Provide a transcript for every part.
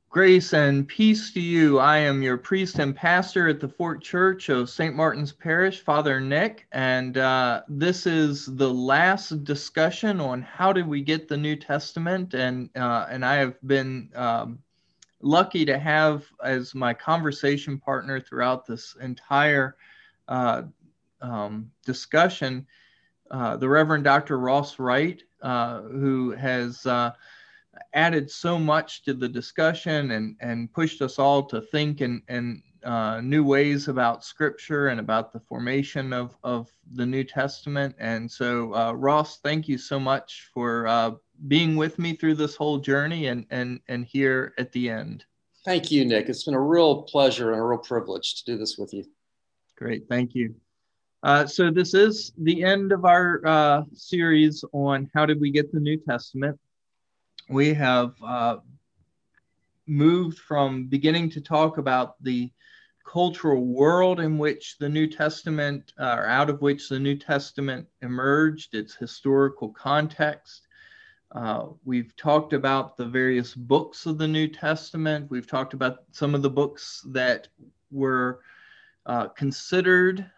Grace and peace to you. I am your priest and pastor at the Fort Church of St. Martin's Parish, Father Nick, and this is the last discussion on how did we get the New Testament, and I have been lucky to have as my conversation partner throughout this entire uh, discussion the Reverend Dr. Ross Wright, who has added so much to the discussion and pushed us all to think in new ways about Scripture and about the formation of the New Testament. And so, Ross, thank you so much for being with me through this whole journey and here at the end. Thank you, Nick. It's been a real pleasure and a real privilege to do this with you. Great, thank you. So this is the end of our series on how did we get the New Testament. We have moved from beginning to talk about the cultural world in which the New Testament, or out of which the New Testament emerged, its historical context. We've talked about the various books of the New Testament. We've talked about some of the books that were considered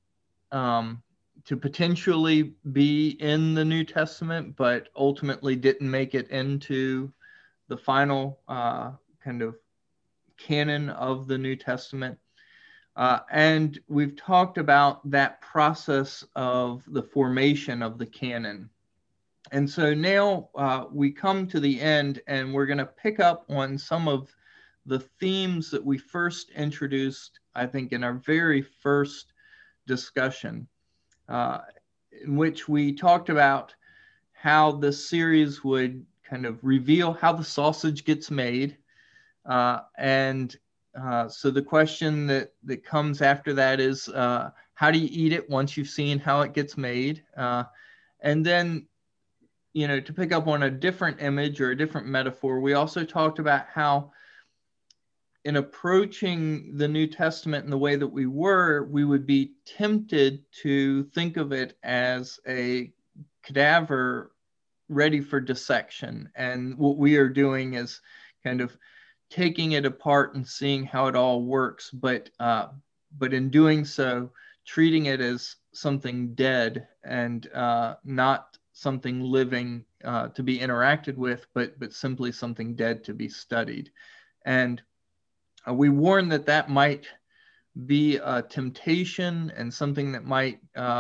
to potentially be in the New Testament, but ultimately didn't make it into the final kind of canon of the New Testament. And we've talked about that process of the formation of the canon. And so now we come to the end, and we're going to pick up on some of the themes that we first introduced, I think, in our very first discussion, in which we talked about how this series would kind of reveal how the sausage gets made. So the question that comes after that is, how do you eat it once you've seen how it gets made? And then, to pick up on a different image or a different metaphor, we also talked about how in approaching the New Testament in the way that we would be tempted to think of it as a cadaver ready for dissection. And what we are doing is kind of taking it apart and seeing how it all works, but in doing so, treating it as something dead and not something living to be interacted with, but simply something dead to be studied. And we warn that that might be a temptation and something that might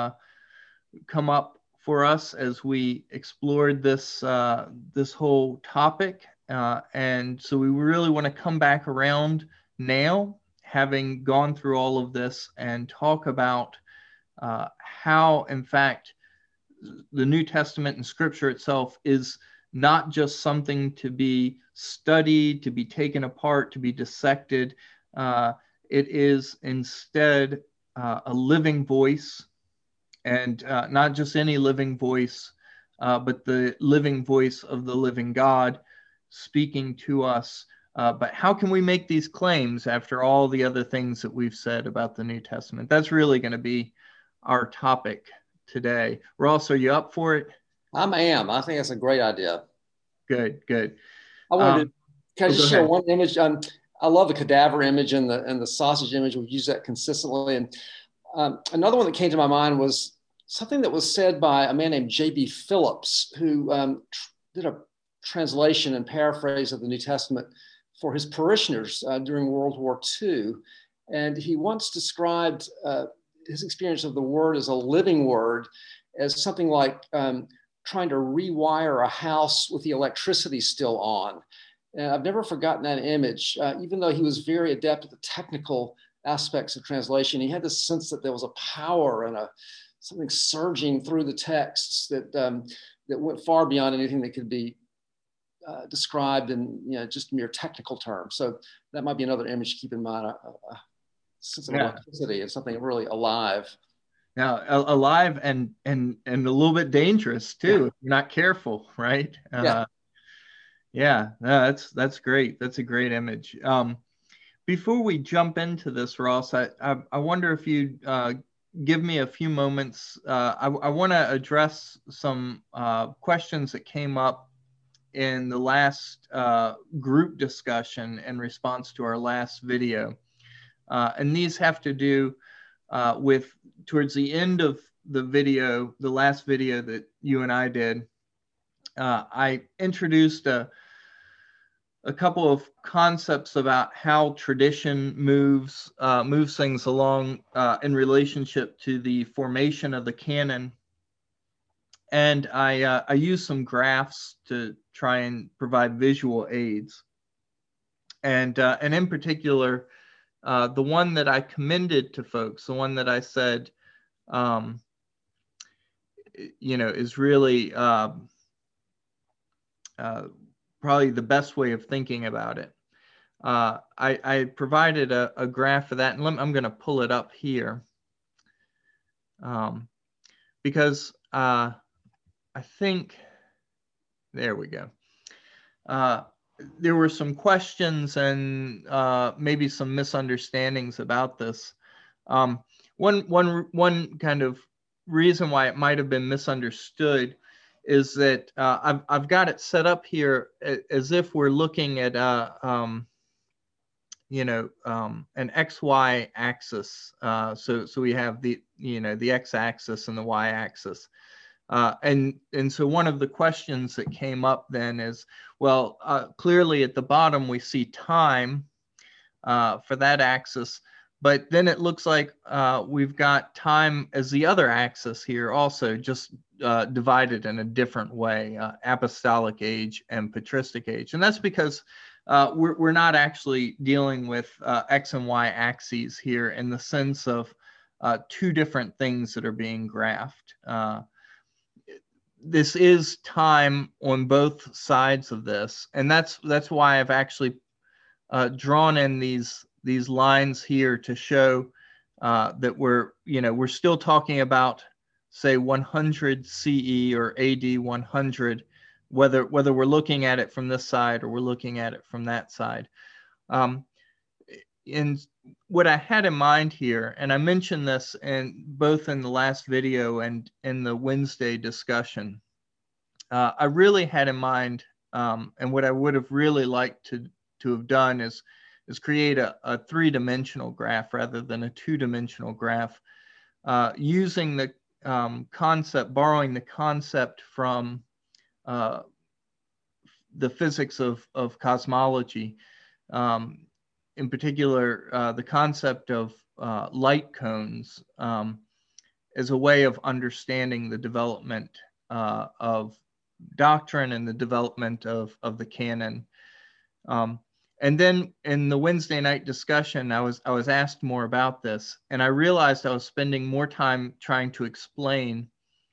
come up for us as we explored this this whole topic. And so we really want to come back around now, having gone through all of this, and talk about how, in fact, the New Testament and Scripture itself is not just something to be studied, to be taken apart, to be dissected. It is instead a living voice, and not just any living voice, but the living voice of the living God speaking to us. But how can we make these claims after all the other things that we've said about the New Testament? That's really going to be our topic today. Ross, are you up for it? I am. I think that's a great idea. Good, good. I wanted to, can I Go just share ahead. one image? I love the cadaver image and the sausage image. We've used that consistently. And another one that came to my mind was something that was said by a man named J.B. Phillips, who did a translation and paraphrase of the New Testament for his parishioners during World War II. And he once described his experience of the word as a living word, as something like trying to rewire a house with the electricity still on. And I've never forgotten that image. Even though he was very adept at the technical aspects of translation, he had this sense that there was a power and something surging through the texts that that went far beyond anything that could be described in just mere technical terms. So that might be another image to keep in mind. A sense of electricity and something really alive. Now, alive and a little bit dangerous too, if you're not careful, right? Yeah, no, that's great. That's a great image. Before we jump into this, Ross, I wonder if you'd give me a few moments. I want to address some questions that came up in the last group discussion in response to our last video. And these have to do with towards the end of the video, the last video that you and I did, I introduced a couple of concepts about how tradition moves things along in relationship to the formation of the canon. And I used some graphs to try and provide visual aids. And in particular, the one that I commended to folks, the one that I said, is really probably the best way of thinking about it. I provided a graph for that, and I'm going to pull it up here because I think, there we go. There were some questions and maybe some misunderstandings about this. One kind of reason why it might have been misunderstood is that I've got it set up here as if we're looking at an XY axis. So we have the x-axis and the y-axis. And so one of the questions that came up then is, well, clearly at the bottom we see time for that axis, but then it looks like we've got time as the other axis here also, just divided in a different way, apostolic age and patristic age. And that's because we're not actually dealing with X and Y axes here in the sense of two different things that are being graphed. This is time on both sides of this, and that's why I've actually drawn in these lines here to show that we're still talking about, say, 100 CE or AD 100, whether we're looking at it from this side or we're looking at it from that side. And what I had in mind here, and I mentioned this both in the last video and in the Wednesday discussion, I really had in mind, and what I would have really liked to have done is create a three-dimensional graph rather than a two-dimensional graph, using the concept, borrowing the concept from the physics of cosmology. In particular, the concept of light cones as a way of understanding the development of doctrine and the development of the canon. And then in the Wednesday night discussion, I was asked more about this, and I realized I was spending more time trying to explain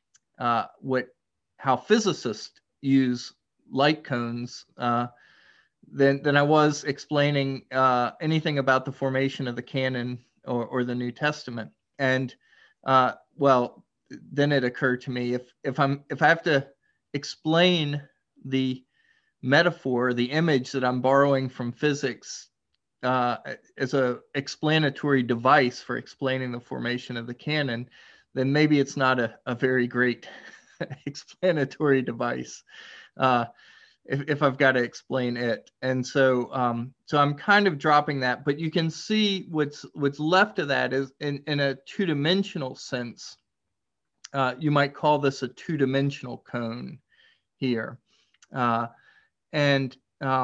how physicists use light cones than I was explaining anything about the formation of the canon or the New Testament. And well, then it occurred to me, if I have to explain the metaphor, the image that I'm borrowing from physics as a explanatory device for explaining the formation of the canon, then maybe it's not a very great explanatory device if I've got to explain it. And so I'm kind of dropping that, but you can see what's left of that is in a two-dimensional sense. You might call this a two-dimensional cone here. And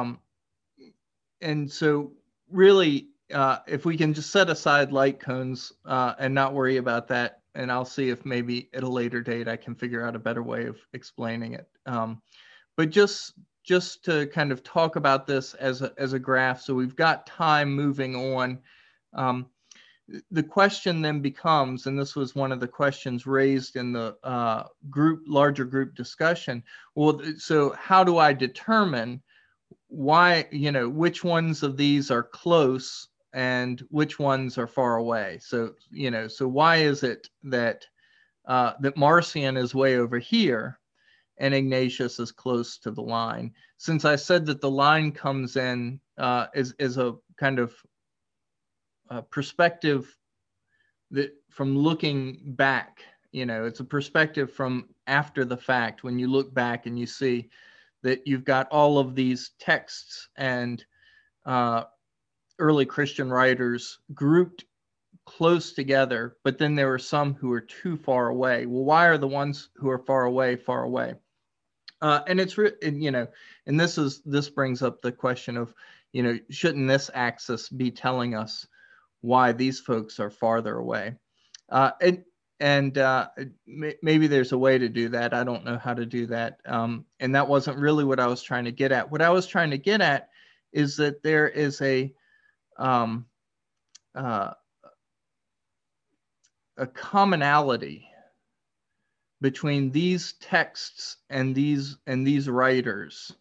so really, if we can just set aside light cones and not worry about that, and I'll see if maybe at a later date I can figure out a better way of explaining it. But just to kind of talk about this as a graph, so we've got time moving on. The question then becomes, and this was one of the questions raised in the larger group discussion, well, so how do I determine which ones of these are close and which ones are far away? So, so why is it that Marcion is way over here and Ignatius is close to the line? Since I said that the line comes in as a kind of perspective that from looking back, it's a perspective from after the fact, when you look back and you see that you've got all of these texts and early Christian writers grouped close together, but then there were some who are too far away. Well, why are the ones who are far away far away? And it's and this brings up the question of, shouldn't this axis be telling us why these folks are farther away? Maybe there's a way to do that. I don't know how to do that. And that wasn't really what I was trying to get at. What I was trying to get at is that there is a commonality between these texts and these writers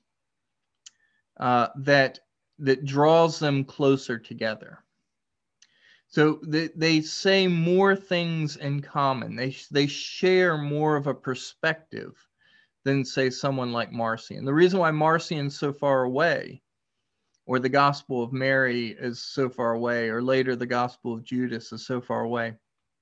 that draws them closer together. So they say more things in common. They share more of a perspective than, say, someone like Marcion. The reason why Marcion's so far away, or the Gospel of Mary is so far away, or later the Gospel of Judas is so far away,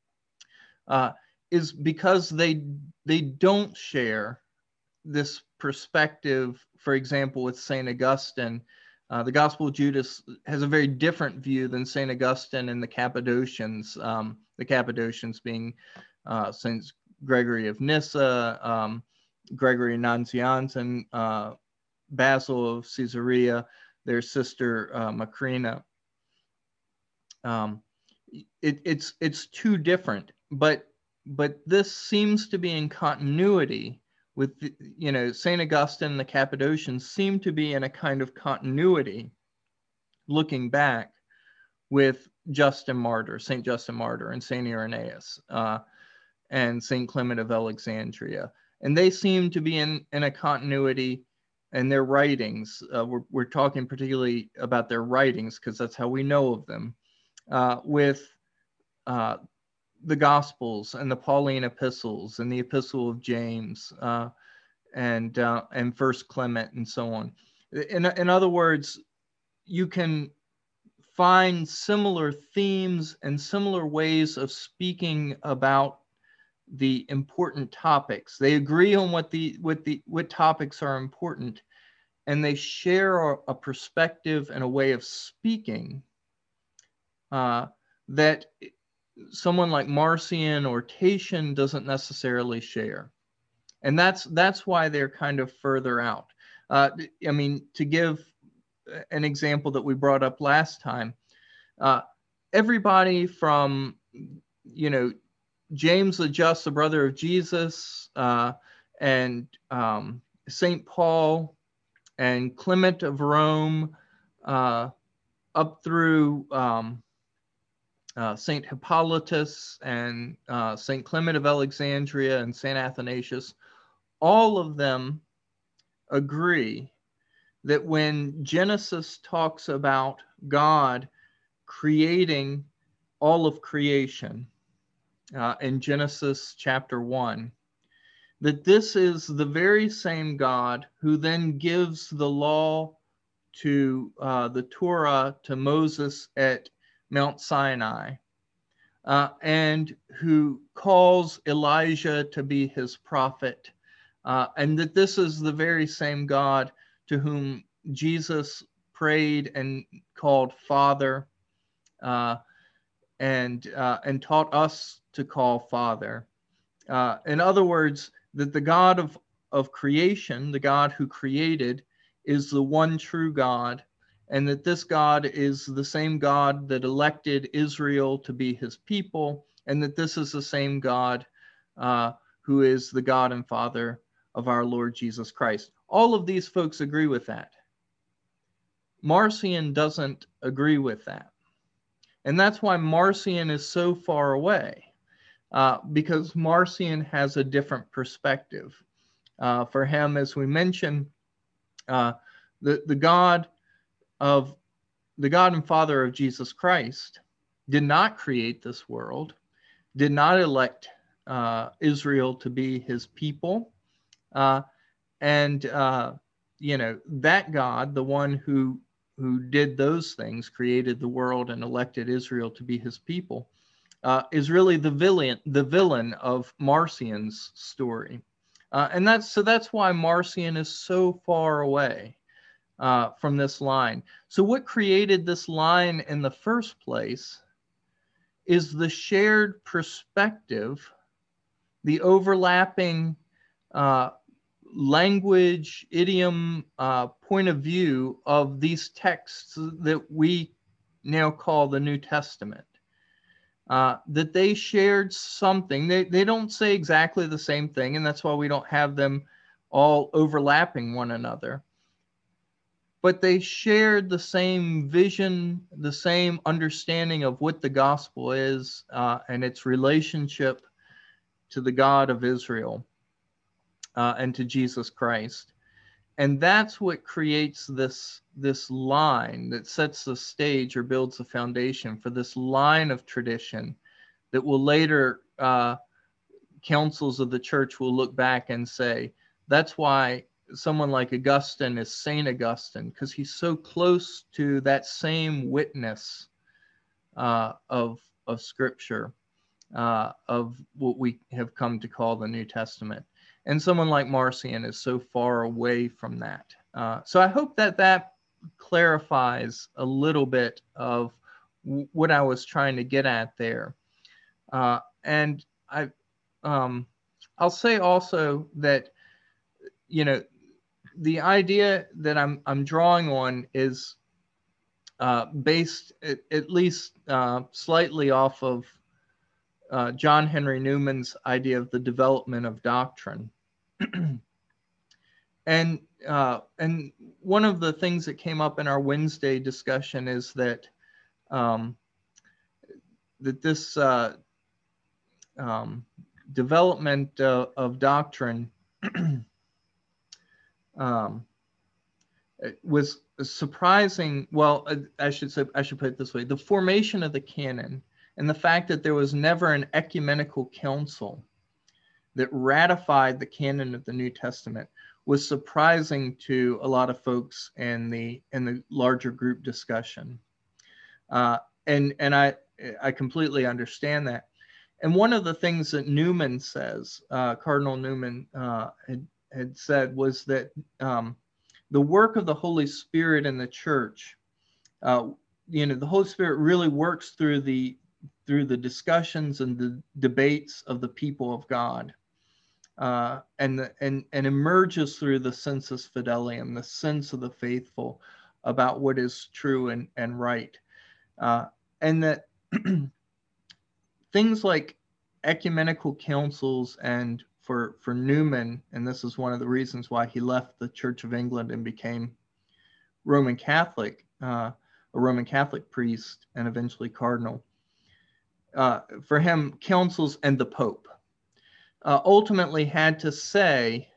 is because they don't share this perspective. For example, with St. Augustine, the Gospel of Judas has a very different view than St. Augustine and the Cappadocians, the Cappadocians being St. Gregory of Nyssa, Gregory Nazianzen, Basil of Caesarea, their sister Macrina. It's too different, but this seems to be in continuity with, St. Augustine and the Cappadocians seem to be in a kind of continuity looking back with Justin Martyr, St. Justin Martyr, and St. Irenaeus, and St. Clement of Alexandria. And they seem to be in a continuity in their writings. We're talking particularly about their writings because that's how we know of them, with the Gospels and the Pauline epistles and the Epistle of James, and First Clement, and so on. In other words, you can find similar themes and similar ways of speaking about the important topics. They agree on what topics are important, and they share a perspective and a way of speaking that someone like Marcion or Tatian doesn't necessarily share. And that's why they're kind of further out. To give an example that we brought up last time, everybody from, James the Just, the brother of Jesus, and St. Paul and Clement of Rome, up through St. Hippolytus and St. Clement of Alexandria and St. Athanasius, all of them agree that when Genesis talks about God creating all of creation in Genesis chapter 1, that this is the very same God who then gives the law to the Torah to Moses at Mount Sinai, and who calls Elijah to be his prophet, and that this is the very same God to whom Jesus prayed and called Father, and taught us to call Father. In other words, that the God of creation, the God who created, is the one true God, and that this God is the same God that elected Israel to be his people, and that this is the same God who is the God and Father of our Lord Jesus Christ. All of these folks agree with that. Marcion doesn't agree with that. And that's why Marcion is so far away, because Marcion has a different perspective. For him, as we mentioned, the God and Father of Jesus Christ did not create this world, did not elect Israel to be his people, and that God, the one who did those things, created the world and elected Israel to be his people, is really the villain of Marcion's story. And that's why Marcion is so far away from this line. So what created this line in the first place is the shared perspective, the overlapping language, idiom, point of view of these texts that we now call the New Testament. That they shared something. They don't say exactly the same thing, and that's why we don't have them all overlapping one another. But they shared the same vision, the same understanding of what the gospel is and its relationship to the God of Israel and to Jesus Christ. And that's what creates this line that sets the stage or builds the foundation for this line of tradition that will later councils of the church will look back and say, that's why someone like Augustine is Saint Augustine, because he's so close to that same witness of Scripture, of what we have come to call the New Testament. And someone like Marcion is so far away from that. So I hope that clarifies a little bit of what I was trying to get at there. And I'll say also that, the idea that I'm drawing on is based at least slightly off of John Henry Newman's idea of the development of doctrine. And one of the things that came up in our Wednesday discussion is that this development of doctrine was surprising. Well, I should put it this way: the formation of the canon and the fact that there was never an ecumenical council that ratified the canon of the New Testament was surprising to a lot of folks in the larger group discussion, and I completely understand that. And one of the things that Newman says, Cardinal Newman had said, was that the work of the Holy Spirit in the church, the Holy Spirit really works through the discussions and the debates of the people of God. And emerges through the sensus fidelium, the sense of the faithful about what is true and right. And that things like ecumenical councils, and for Newman, and this is one of the reasons why he left the Church of England and became Roman Catholic, a Roman Catholic priest and eventually cardinal. For him, councils and the Pope ultimately had to say,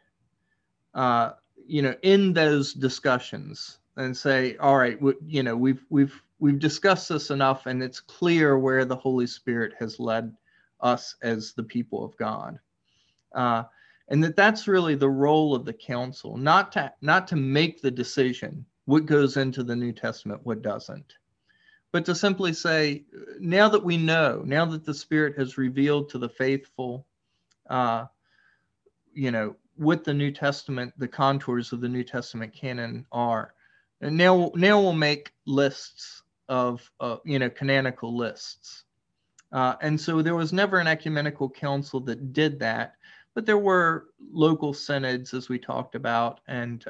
in those discussions, and say, all right, we've discussed this enough, and it's clear where the Holy Spirit has led us as the people of God, and that's really the role of the council, not to make the decision what goes into the New Testament, what doesn't, but to simply say, now that we know, now that the Spirit has revealed to the faithful, what the New Testament, the contours of the New Testament canon are, and now we'll make lists of canonical lists. And so there was never an ecumenical council that did that, but there were local synods, as we talked about, and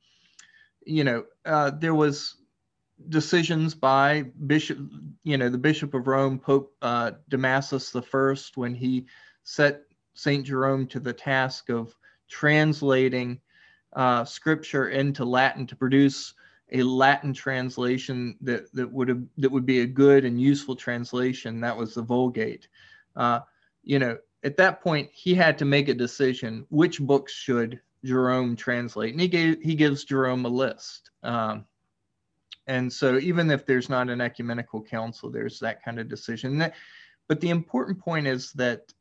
there was decisions by Bishop, the Bishop of Rome, Pope Damasus I, when he set St. Jerome to the task of translating Scripture into Latin to produce a Latin translation that would be a good and useful translation. That was the Vulgate. At that point, he had to make a decision: which books should Jerome translate? And he gives Jerome a list. And so, even if there's not an ecumenical council, there's that kind of decision. But the important point is that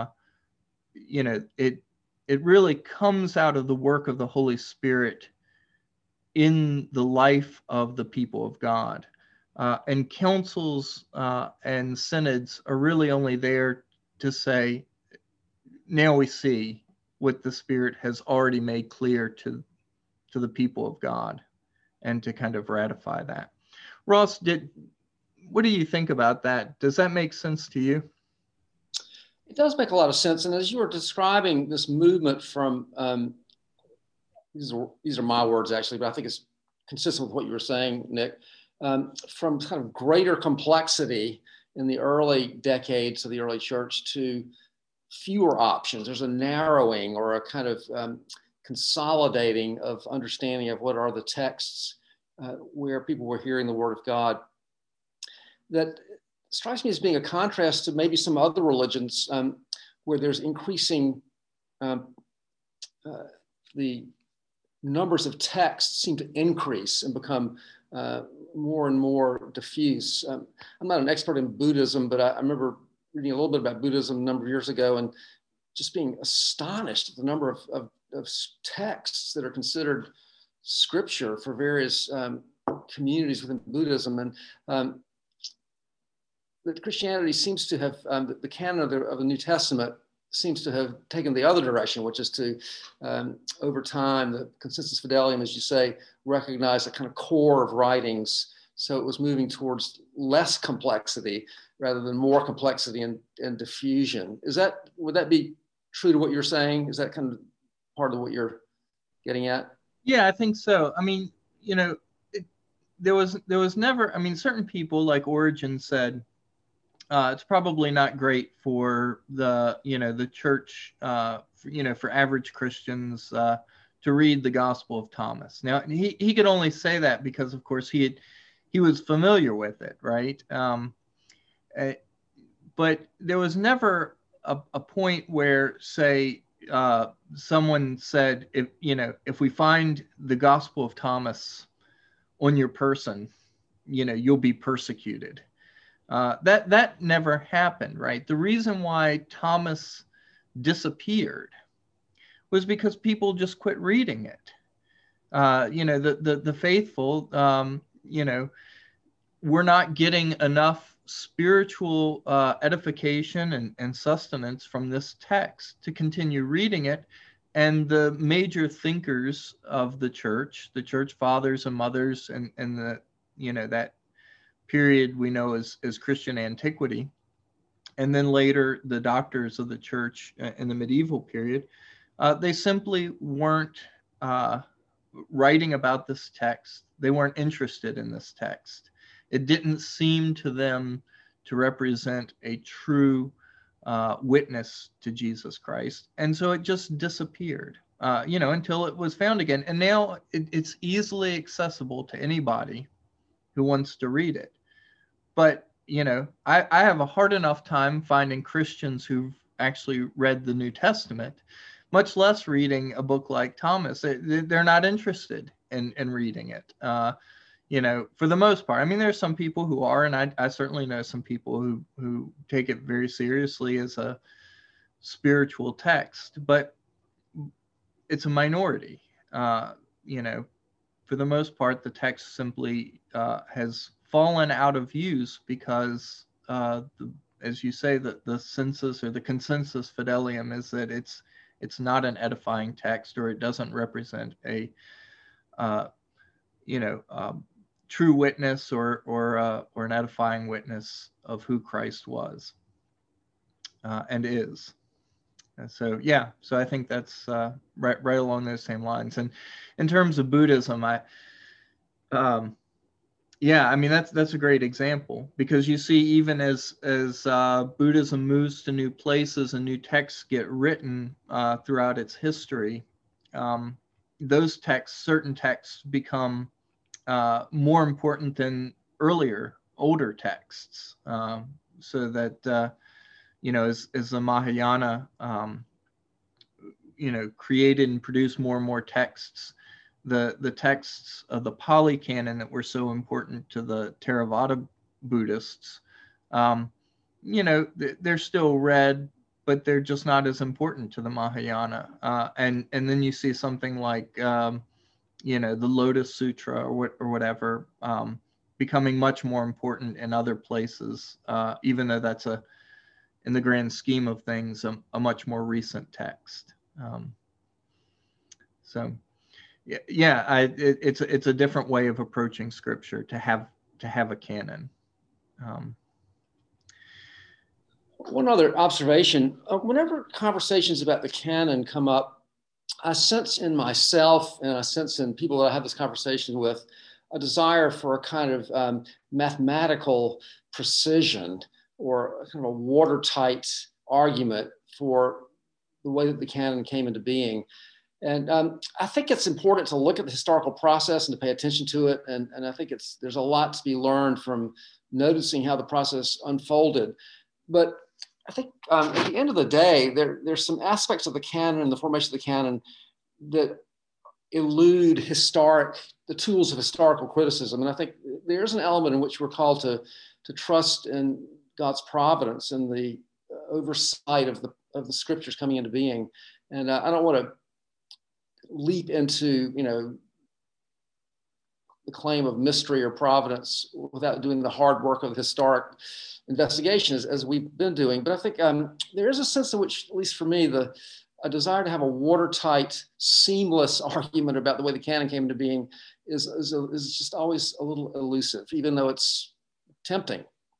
it really comes out of the work of the Holy Spirit in the life of the people of God. And councils and synods are really only there to say, now we see what the Spirit has already made clear to the people of God, and to kind of ratify that. Ross, what do you think about that? Does that make sense to you? It does make a lot of sense. And as you were describing this movement from, these are my words actually, but I think it's consistent with what you were saying, Nick, from kind of greater complexity in the early decades of the early church to fewer options. There's a narrowing or a kind of consolidating of understanding of what are the texts where people were hearing the word of God. That strikes me as being a contrast to maybe some other religions where there's increasing, the numbers of texts seem to increase and become more and more diffuse. I'm not an expert in Buddhism, but I remember reading a little bit about Buddhism a number of years ago and just being astonished at the number of texts that are considered scripture for various communities within Buddhism. And that Christianity seems to have, the canon of the New Testament seems to have taken the other direction, which is to, over time, the consensus fidelium, as you say, recognize a kind of core of writings. So it was moving towards less complexity rather than more complexity and diffusion. Would that be true to what you're saying? Is that kind of part of what you're getting at? Yeah, I think so. I mean, there was never, I mean, certain people like Origen said, it's probably not great for the church, for average Christians to read the Gospel of Thomas. Now, he could only say that because, of course, he was familiar with it, right? But there was never a point where, say, someone said, if we find the Gospel of Thomas on your person, you'll be persecuted. That never happened, right? The reason why Thomas disappeared was because people just quit reading it. The faithful, we're not getting enough spiritual edification and sustenance from this text to continue reading it. And the major thinkers of the church fathers and mothers, and that period we know as Christian antiquity, and then later the doctors of the church in the medieval period, they simply weren't writing about this text. They weren't interested in this text. It didn't seem to them to represent a true witness to Jesus Christ. And so it just disappeared, until it was found again. And now it's easily accessible to anybody who wants to read it. But, I have a hard enough time finding Christians who've actually read the New Testament, much less reading a book like Thomas. They're not interested in reading it, for the most part. I mean, there's some people who are, and I certainly know some people who take it very seriously as a spiritual text, but it's a minority. For the most part, the text simply has fallen out of use because, as you say, the census or the consensus fidelium is that it's not an edifying text, or it doesn't represent a true witness or an edifying witness of who Christ was and is. And so I think that's right along those same lines. And in terms of Buddhism, I mean, that's a great example, because you see, even as Buddhism moves to new places and new texts get written throughout its history, those certain texts become more important than older texts. So that, as the Mahayana, created and produced more and more texts, the texts of the Pali Canon that were so important to the Theravada Buddhists, they're still read, but they're just not as important to the Mahayana. And then you see something like, the Lotus Sutra or whatever, becoming much more important in other places, even though that's in the grand scheme of things, a much more recent text. Um, so it's a different way of approaching Scripture to have a canon. One other observation: whenever conversations about the canon come up, I sense in myself and I sense in people that I have this conversation with a desire for a kind of mathematical precision or kind of a watertight argument for the way that the canon came into being. And I think it's important to look at the historical process and to pay attention to it. And I think there's a lot to be learned from noticing how the process unfolded. But I think at the end of the day, there's some aspects of the canon and the formation of the canon that elude the tools of historical criticism. And I think there's an element in which we're called to trust in God's providence and the oversight of the scriptures coming into being. And I don't want to leap into, the claim of mystery or providence without doing the hard work of the historic investigation as we've been doing. But I think there is a sense in which, at least for me, a desire to have a watertight, seamless argument about the way the canon came into being is just always a little elusive, even though it's tempting.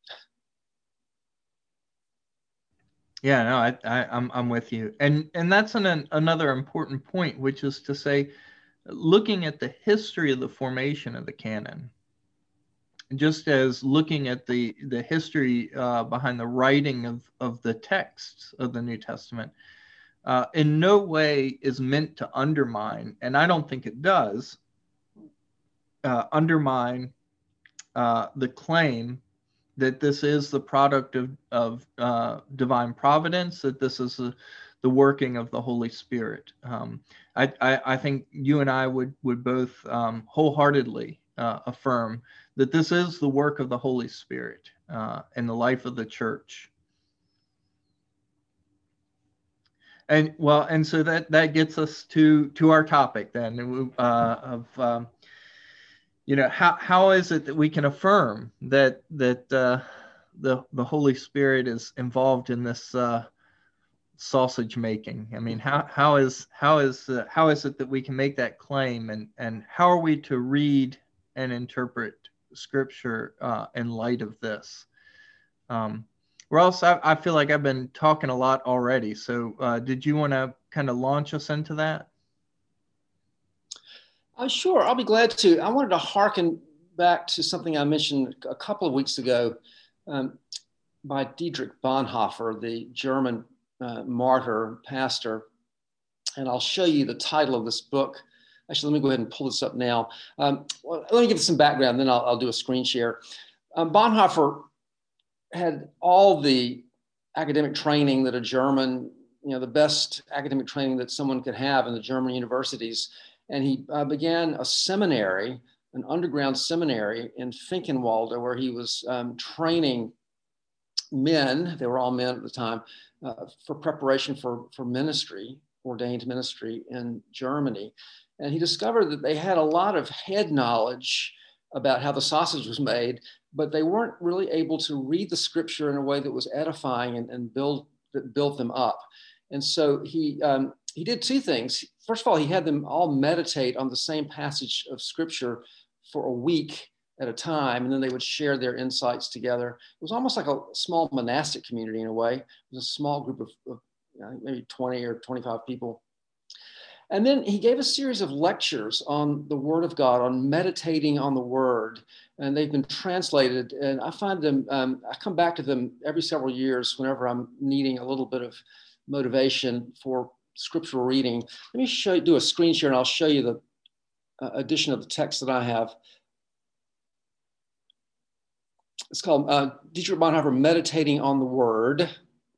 Yeah, no, I'm with you, and that's another important point, which is to say, looking at the history of the formation of the canon, just as looking at the history behind the writing of the texts of the New Testament, in no way is meant to undermine, and I don't think it does, undermine the claim that this is the product of divine providence, that this is the working of the Holy Spirit. I think you and I would both wholeheartedly affirm that this is the work of the Holy Spirit in the life of the church. And so that gets us to our topic then of how is it that we can affirm that the Holy Spirit is involved in this sausage making? I mean, how is it that we can make that claim, and how are we to read and interpret Scripture in light of this? Ross, I feel like I've been talking a lot already. So did you want to kind of launch us into that? Sure, I'll be glad to. I wanted to hearken back to something I mentioned a couple of weeks ago by Dietrich Bonhoeffer, the German martyr pastor. And I'll show you the title of this book. Actually, let me go ahead and pull this up now. Let me give some background, then I'll do a screen share. Bonhoeffer had all the academic training that a German, the best academic training that someone could have in the German universities. And he began a seminary, an underground seminary in Finkenwalde, where he was training men, they were all men at the time, for preparation for ministry, ordained ministry in Germany. And he discovered that they had a lot of head knowledge about how the sausage was made, but they weren't really able to read the scripture in a way that was edifying and built them up. And so he did two things. First of all, he had them all meditate on the same passage of scripture for a week at a time, and then they would share their insights together. It was almost like a small monastic community in a way. It was a small group of maybe 20 or 25 people. And then he gave a series of lectures on the Word of God, on meditating on the Word, and they've been translated. And I find them, I come back to them every several years whenever I'm needing a little bit of motivation for scriptural reading. Let me do a screen share, and I'll show you the edition of the text that I have. It's called Dietrich Bonhoeffer, Meditating on the Word.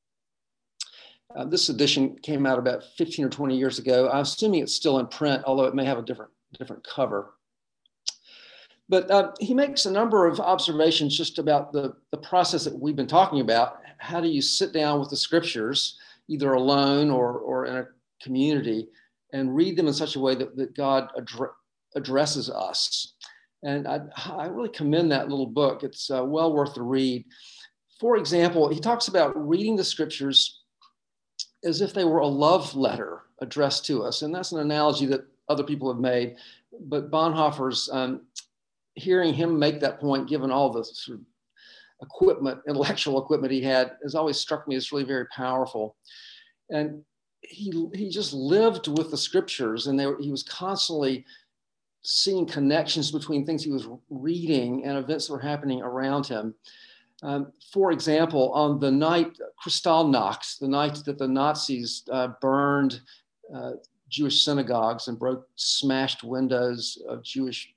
This edition came out about 15 or 20 years ago. I'm assuming it's still in print, although it may have a different cover. But he makes a number of observations just about the process that we've been talking about. How do you sit down with the scriptures, either alone or in a community, and read them in such a way that God addresses us? And I really commend that little book. It's well worth the read. For example, he talks about reading the scriptures as if they were a love letter addressed to us. And that's an analogy that other people have made. But Bonhoeffer's, hearing him make that point, given all the sort of equipment, intellectual equipment he had, has always struck me as really very powerful. And he just lived with the scriptures, and he was constantly seeing connections between things he was reading and events that were happening around him. For example, on the night Kristallnacht, the night that the Nazis burned Jewish synagogues and smashed windows of Jewish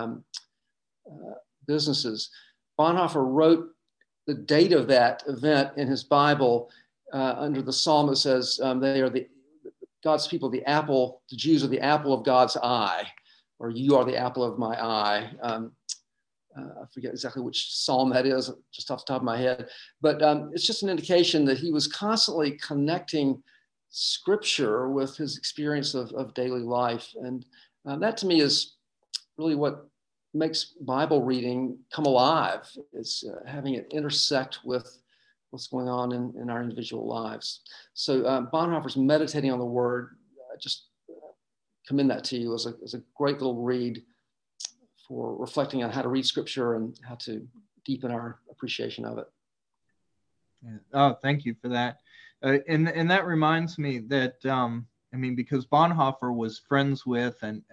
businesses, Bonhoeffer wrote the date of that event in his Bible under the psalm that says they are God's people, the Jews are the apple of God's eye, or you are the apple of my eye. I forget exactly which psalm that is, just off the top of my head, but it's just an indication that he was constantly connecting scripture with his experience of daily life. And that to me is really what makes Bible reading come alive, is having it intersect with what's going on in our individual lives. So Bonhoeffer's Meditating on the Word, just commend that to you as a great little read for reflecting on how to read scripture and how to deepen our appreciation of it. Yeah. Oh, thank you for that. And that reminds me that, I mean, because Bonhoeffer was friends with and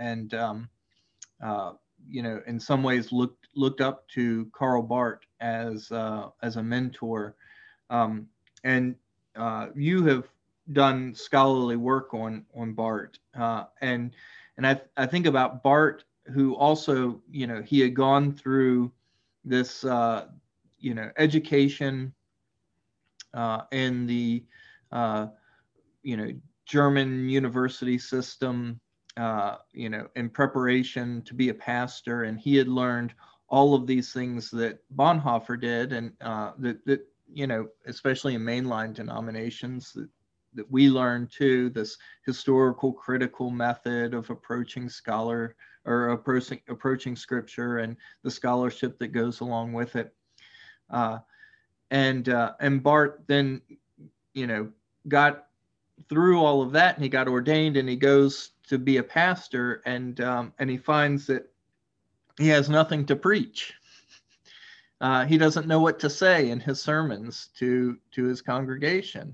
you know, in some ways looked up to Karl Barth as a mentor. And you have done scholarly work on Barth. And I think about Barth, who also, you know, he had gone through this, you know, education in the, you know, German university system, you know, in preparation to be a pastor. And he had learned all of these things that Bonhoeffer did, and that, you know, especially in mainline denominations, that we learned too, this historical critical method of approaching approaching scripture and the scholarship that goes along with it. And Barth then, you know, got through all of that, and he got ordained, and he goes to be a pastor, and he finds that he has nothing to preach. He doesn't know what to say in his sermons to his congregation.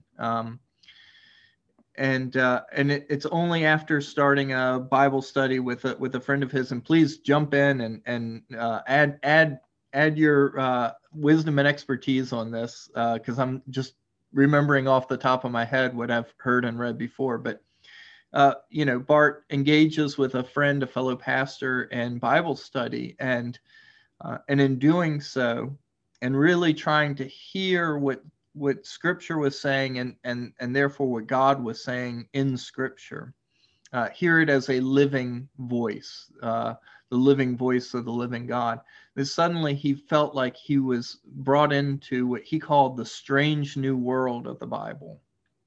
And it's only after starting a Bible study with a friend of his, and please jump in and add your wisdom and expertise on this, because I'm just remembering off the top of my head what I've heard and read before. But you know, Barth engages with a friend, a fellow pastor, in Bible study, and in doing so, and really trying to hear what Scripture was saying, and therefore what God was saying in Scripture, hear it as a living voice, the living voice of the living God. Then suddenly he felt like he was brought into what he called the strange new world of the Bible.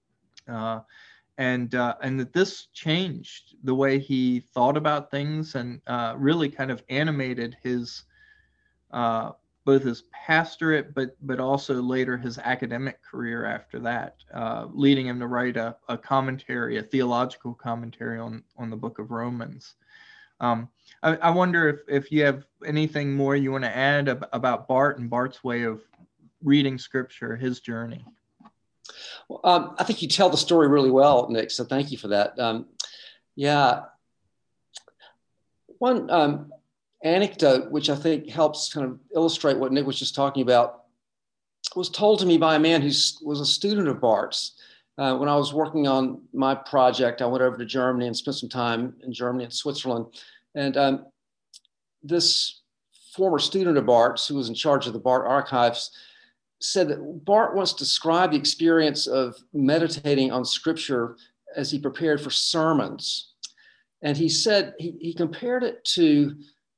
And that this changed the way he thought about things, and really kind of animated his both his pastorate, but also later his academic career after that, leading him to write a commentary, a theological commentary on the book of Romans. I wonder if you have anything more you want to add about Barth and Barth's way of reading scripture, his journey. Well, I think you tell the story really well, Nick, so thank you for that. Yeah. One anecdote, which I think helps kind of illustrate what Nick was just talking about, was told to me by a man who was a student of Barth's. When I was working on my project, I went over to Germany and spent some time in Germany and Switzerland. And this former student of Barth's, who was in charge of the Barth archives, said that Barth once described the experience of meditating on scripture as he prepared for sermons. And he said he compared it to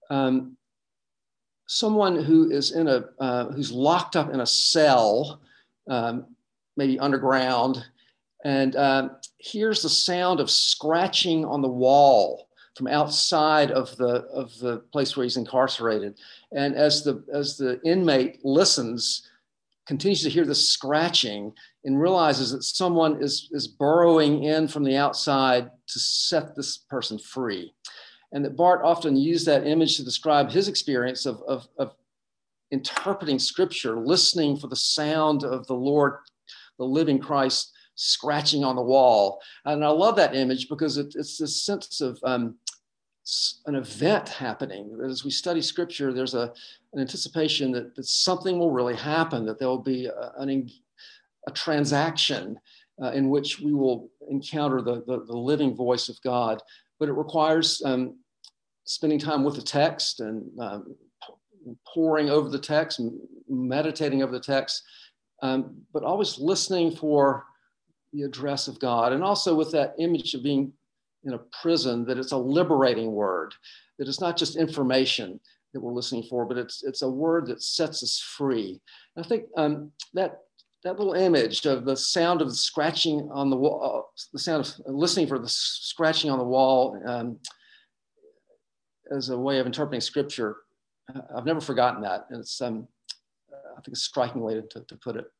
someone who is who's locked up in a cell, maybe underground, and hears the sound of scratching on the wall from outside of the place where he's incarcerated. And as the inmate listens, continues to hear the scratching and realizes that someone is burrowing in from the outside to set this person free. And that Barth often used that image to describe his experience of interpreting scripture, listening for the sound of the Lord, the living Christ, scratching on the wall. And I love that image because it's this sense of an event happening. As we study scripture, there's an anticipation that something will really happen, that there will be a transaction in which we will encounter the living voice of God. But it requires spending time with the text and poring over the text and meditating over the text, but always listening for the address of God. And also with that image of being in a prison, that it's a liberating word, that it's not just information that we're listening for, but it's a word that sets us free. And I think that little image of the sound of the scratching on the wall, the sound of listening for the scratching on the wall as a way of interpreting scripture, I've never forgotten that. And it's, I think it's a striking way to put it.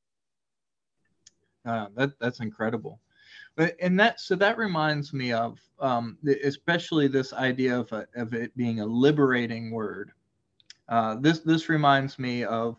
That's incredible. And that reminds me of especially this idea of it being a liberating word. This reminds me of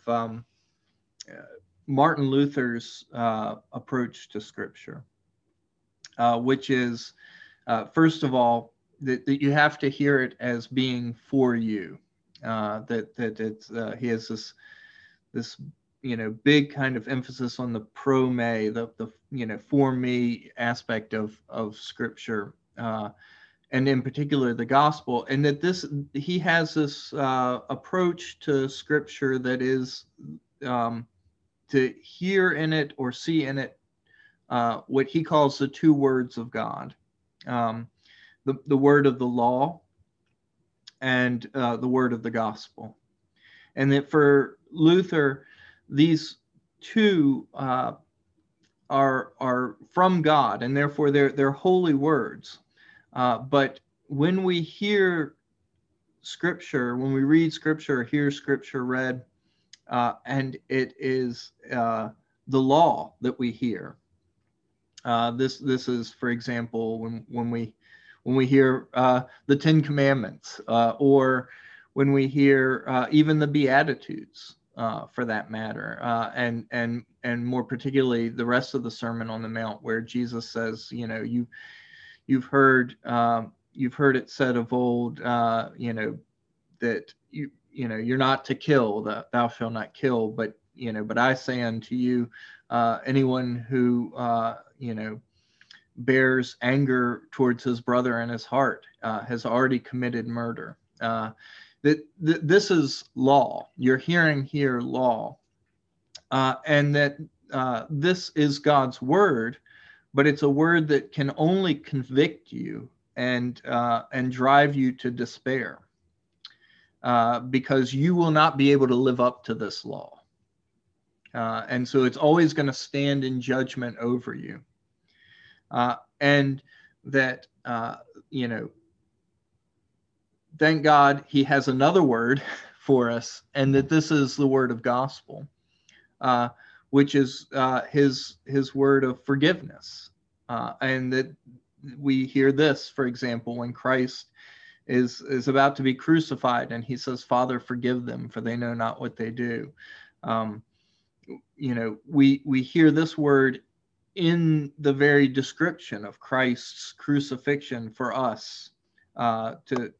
Martin Luther's approach to scripture, which is, first of all, that you have to hear it as being for you. That it's he has this big kind of emphasis on the pro me, the for me aspect of scripture, and in particular the gospel, and that he has this approach to scripture that is to hear in it or see in it what he calls the two words of God, the word of the law and the word of the gospel. And that for Luther, these two are from God, and therefore they're holy words. But when we hear scripture, when we read scripture or hear scripture read, and it is the law that we hear. This is, for example, when we hear the Ten Commandments, or when we hear even the Beatitudes, for that matter, and more particularly the rest of the Sermon on the Mount, where Jesus says, you've heard it said of old, that you're not to kill, that thou shalt not kill, but I say unto you, anyone who bears anger towards his brother in his heart has already committed murder. This is law. You're hearing here law, and that this is God's word, but it's a word that can only convict you and drive you to despair, because you will not be able to live up to this law. And so it's always going to stand in judgment over you. And that, thank God he has another word for us, and that this is the word of gospel, which is his word of forgiveness. And that we hear this, for example, when Christ is about to be crucified and he says, Father, forgive them, for they know not what they do. We hear this word in the very description of Christ's crucifixion for us, to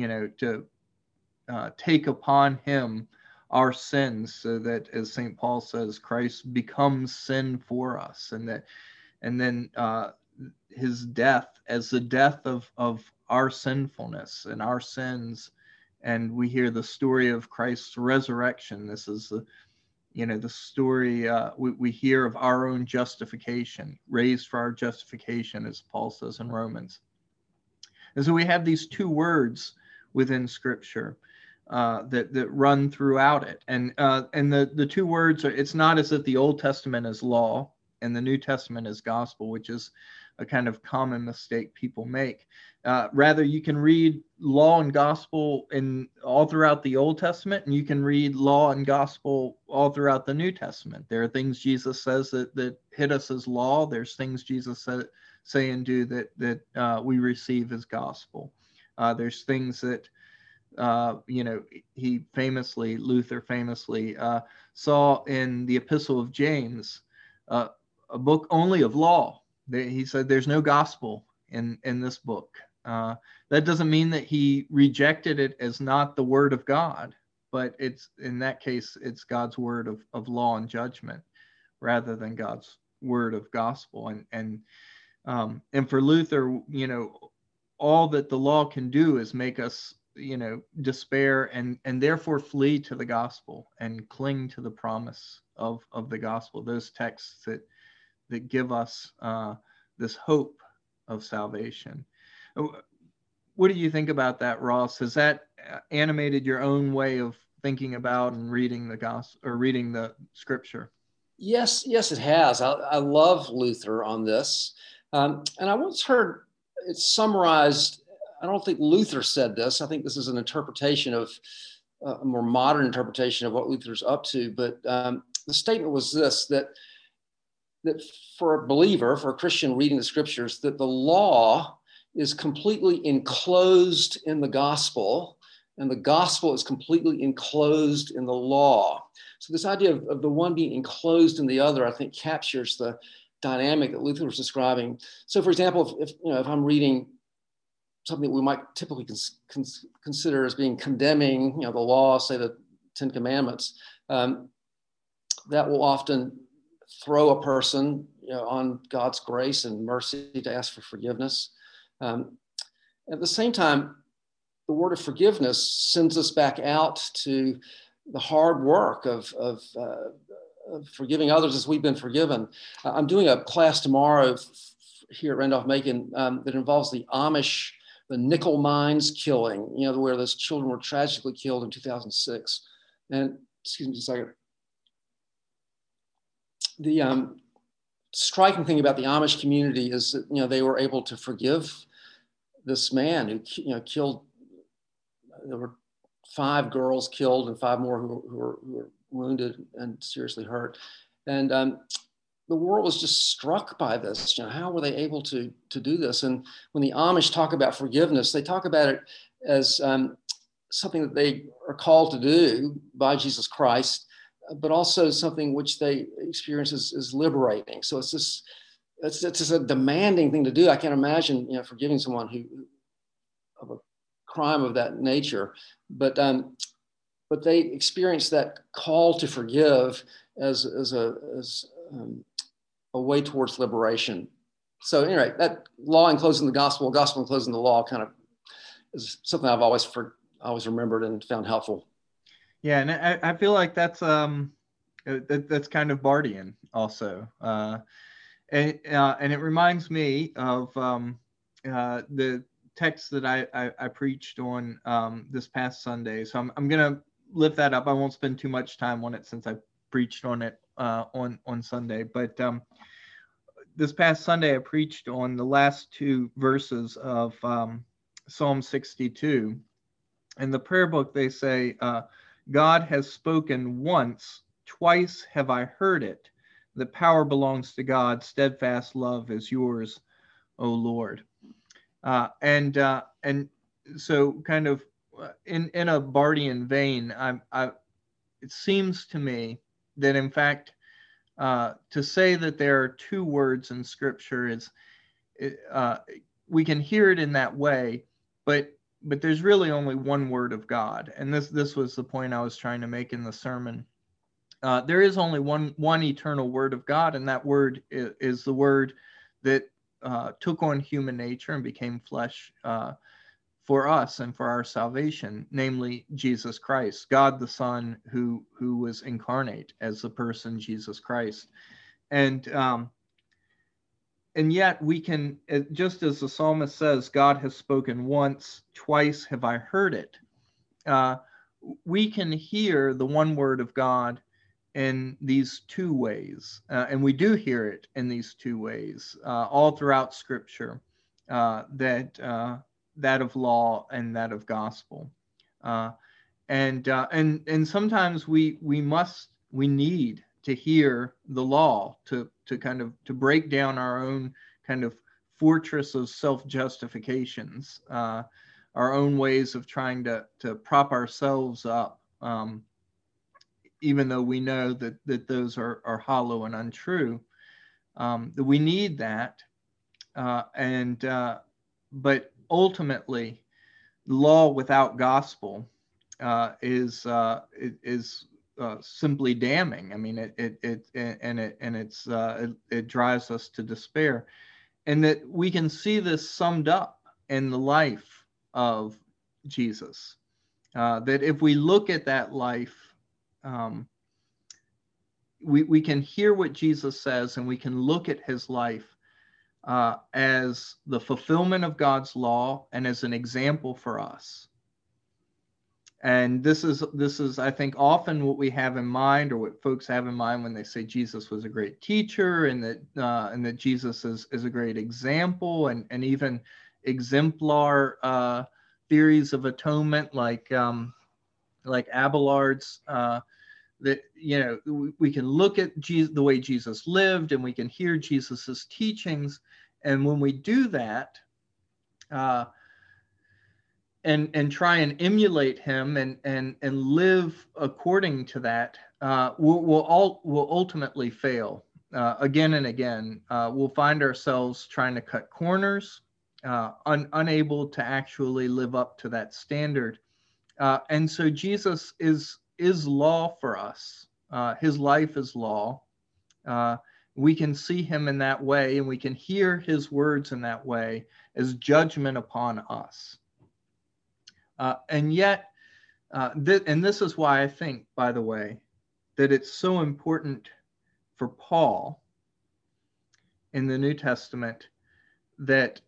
take upon him our sins, so that, as St. Paul says, Christ becomes sin for us, and then his death as the death of our sinfulness and our sins. And we hear the story of Christ's resurrection. This is the story we hear of our own justification, raised for our justification, as Paul says in Romans. And so we have these two words within Scripture that run throughout it. And the two words are, it's not as if the Old Testament is law and the New Testament is gospel, which is a kind of common mistake people make. Rather, you can read law and gospel in all throughout the Old Testament, and you can read law and gospel all throughout the New Testament. There are things Jesus says that hit us as law. There's things Jesus say and do that we receive as gospel. There's things that Luther famously saw in the Epistle of James, a book only of law. He said there's no gospel in this book. That doesn't mean that he rejected it as not the word of God, but it's, in that case, it's God's word of law and judgment rather than God's word of gospel. And for Luther, all that the law can do is make us, despair and therefore flee to the gospel and cling to the promise of the gospel, those texts that give us this hope of salvation. What do you think about that, Ross? Has that animated your own way of thinking about and reading the gospel or reading the scripture? Yes, it has. I love Luther on this. And I once heard it summarized, I don't think Luther said this. I think this is an interpretation of a more modern interpretation of what Luther's up to. But the statement was this, that for a believer, for a Christian reading the scriptures, that the law is completely enclosed in the gospel, and the gospel is completely enclosed in the law. So this idea of the one being enclosed in the other, I think, captures the dynamic that Luther was describing. So, for example, if I'm reading something that we might typically consider as being condemning, the law, say the Ten Commandments, that will often throw a person on God's grace and mercy to ask for forgiveness. At the same time, the word of forgiveness sends us back out to the hard work of forgiving others as we've been forgiven. I'm doing a class tomorrow here at Randolph-Macon that involves the Amish, the nickel mines killing, where those children were tragically killed in 2006. And excuse me just a second. The striking thing about the Amish community is that, they were able to forgive this man who, killed, there were 5 girls killed and 5 more who were wounded and seriously hurt. And the world was just struck by this. How were they able to do this? And when the Amish talk about forgiveness, they talk about it as something that they are called to do by Jesus Christ, but also something which they experience as liberating. So it's just a demanding thing to do. I can't imagine, forgiving someone of a crime of that nature, but they experience that call to forgive as a way towards liberation. So anyway, that law enclosing the gospel enclosing the law kind of is something I've always remembered and found helpful. Yeah, and I feel like that's kind of Bardian also, and it reminds me of the text that I preached on this past Sunday. So I'm gonna lift that up. I won't spend too much time on it since I preached on it on Sunday. But this past Sunday I preached on the last 2 verses of Psalm 62. In the prayer book they say, God has spoken once, twice have I heard it. The power belongs to God. Steadfast love is yours, O Lord. And so kind of in a Bardian vein, it seems to me that in fact, to say that there are 2 words in Scripture is, we can hear it in that way, but there's really only one word of God. And this was the point I was trying to make in the sermon. There is only one eternal word of God, and that word is the word that took on human nature and became flesh for us and for our salvation, namely Jesus Christ, God the Son, who was incarnate as the person Jesus Christ. And yet we can, just as the psalmist says, God has spoken once, twice have I heard it. We can hear the one word of God in these two ways, and we do hear it in these two ways all throughout Scripture, that of law and that of gospel, and sometimes we need to hear the law to kind of to break down our own kind of fortress of self-justifications, our own ways of trying to prop ourselves up. Even though we know that those are hollow and untrue, that we need that, but ultimately, law without gospel is simply damning. I mean, it drives us to despair, and that we can see this summed up in the life of Jesus. That if we look at that life, we can hear what Jesus says, and we can look at his life as the fulfillment of God's law and as an example for us. And this is, I think, often what we have in mind, or what folks have in mind when they say Jesus was a great teacher, and that Jesus is a great example, and even exemplar theories of atonement, like Abelard's. That, you know, we can look at the way Jesus lived, and we can hear Jesus's teachings, and when we do that, and try and emulate him and live according to that, we'll ultimately fail again and again. We'll find ourselves trying to cut corners, unable to actually live up to that standard. And so Jesus is law for us. His life is law. We can see him in that way, and we can hear his words in that way as judgment upon us. And yet, and this is why I think, by the way, that it's so important for Paul in the New Testament that,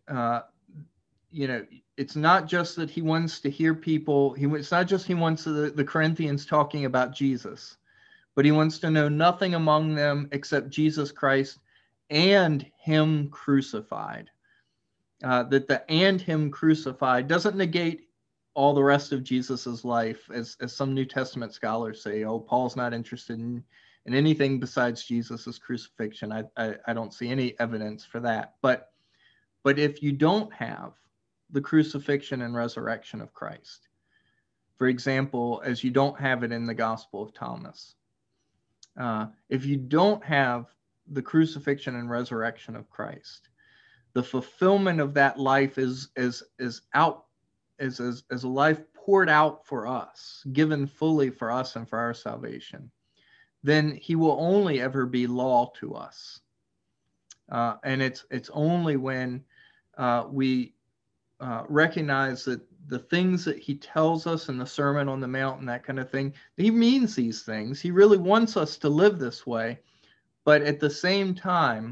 it's not just that he wants to hear people, it's not just he wants the Corinthians talking about Jesus, but he wants to know nothing among them except Jesus Christ and him crucified. That the "and him crucified" doesn't negate all the rest of Jesus's life, as some New Testament scholars say. Oh, Paul's not interested in anything besides Jesus's crucifixion. I don't see any evidence for that. But if you don't have the crucifixion and resurrection of Christ, for example, as you don't have it in the Gospel of Thomas, if you don't have the crucifixion and resurrection of Christ, the fulfillment of that life is a life poured out for us, given fully for us and for our salvation, then he will only ever be law to us. And it's only when we recognize that the things that he tells us in the Sermon on the Mount and that kind of thing, he means these things. He really wants us to live this way. But at the same time,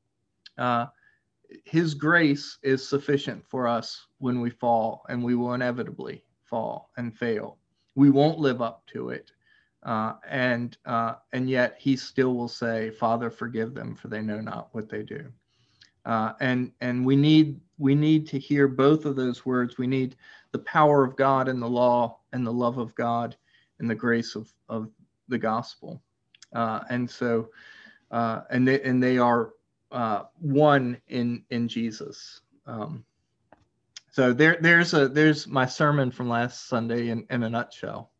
his grace is sufficient for us when we fall, and we will inevitably fall and fail. We won't live up to it. And yet he still will say, "Father, forgive them, for they know not what they do." And we need to hear both of those words. We need the power of God and the law, and the love of God and the grace of the gospel. And so, and they are one in Jesus. So there's my sermon from last Sunday in a nutshell.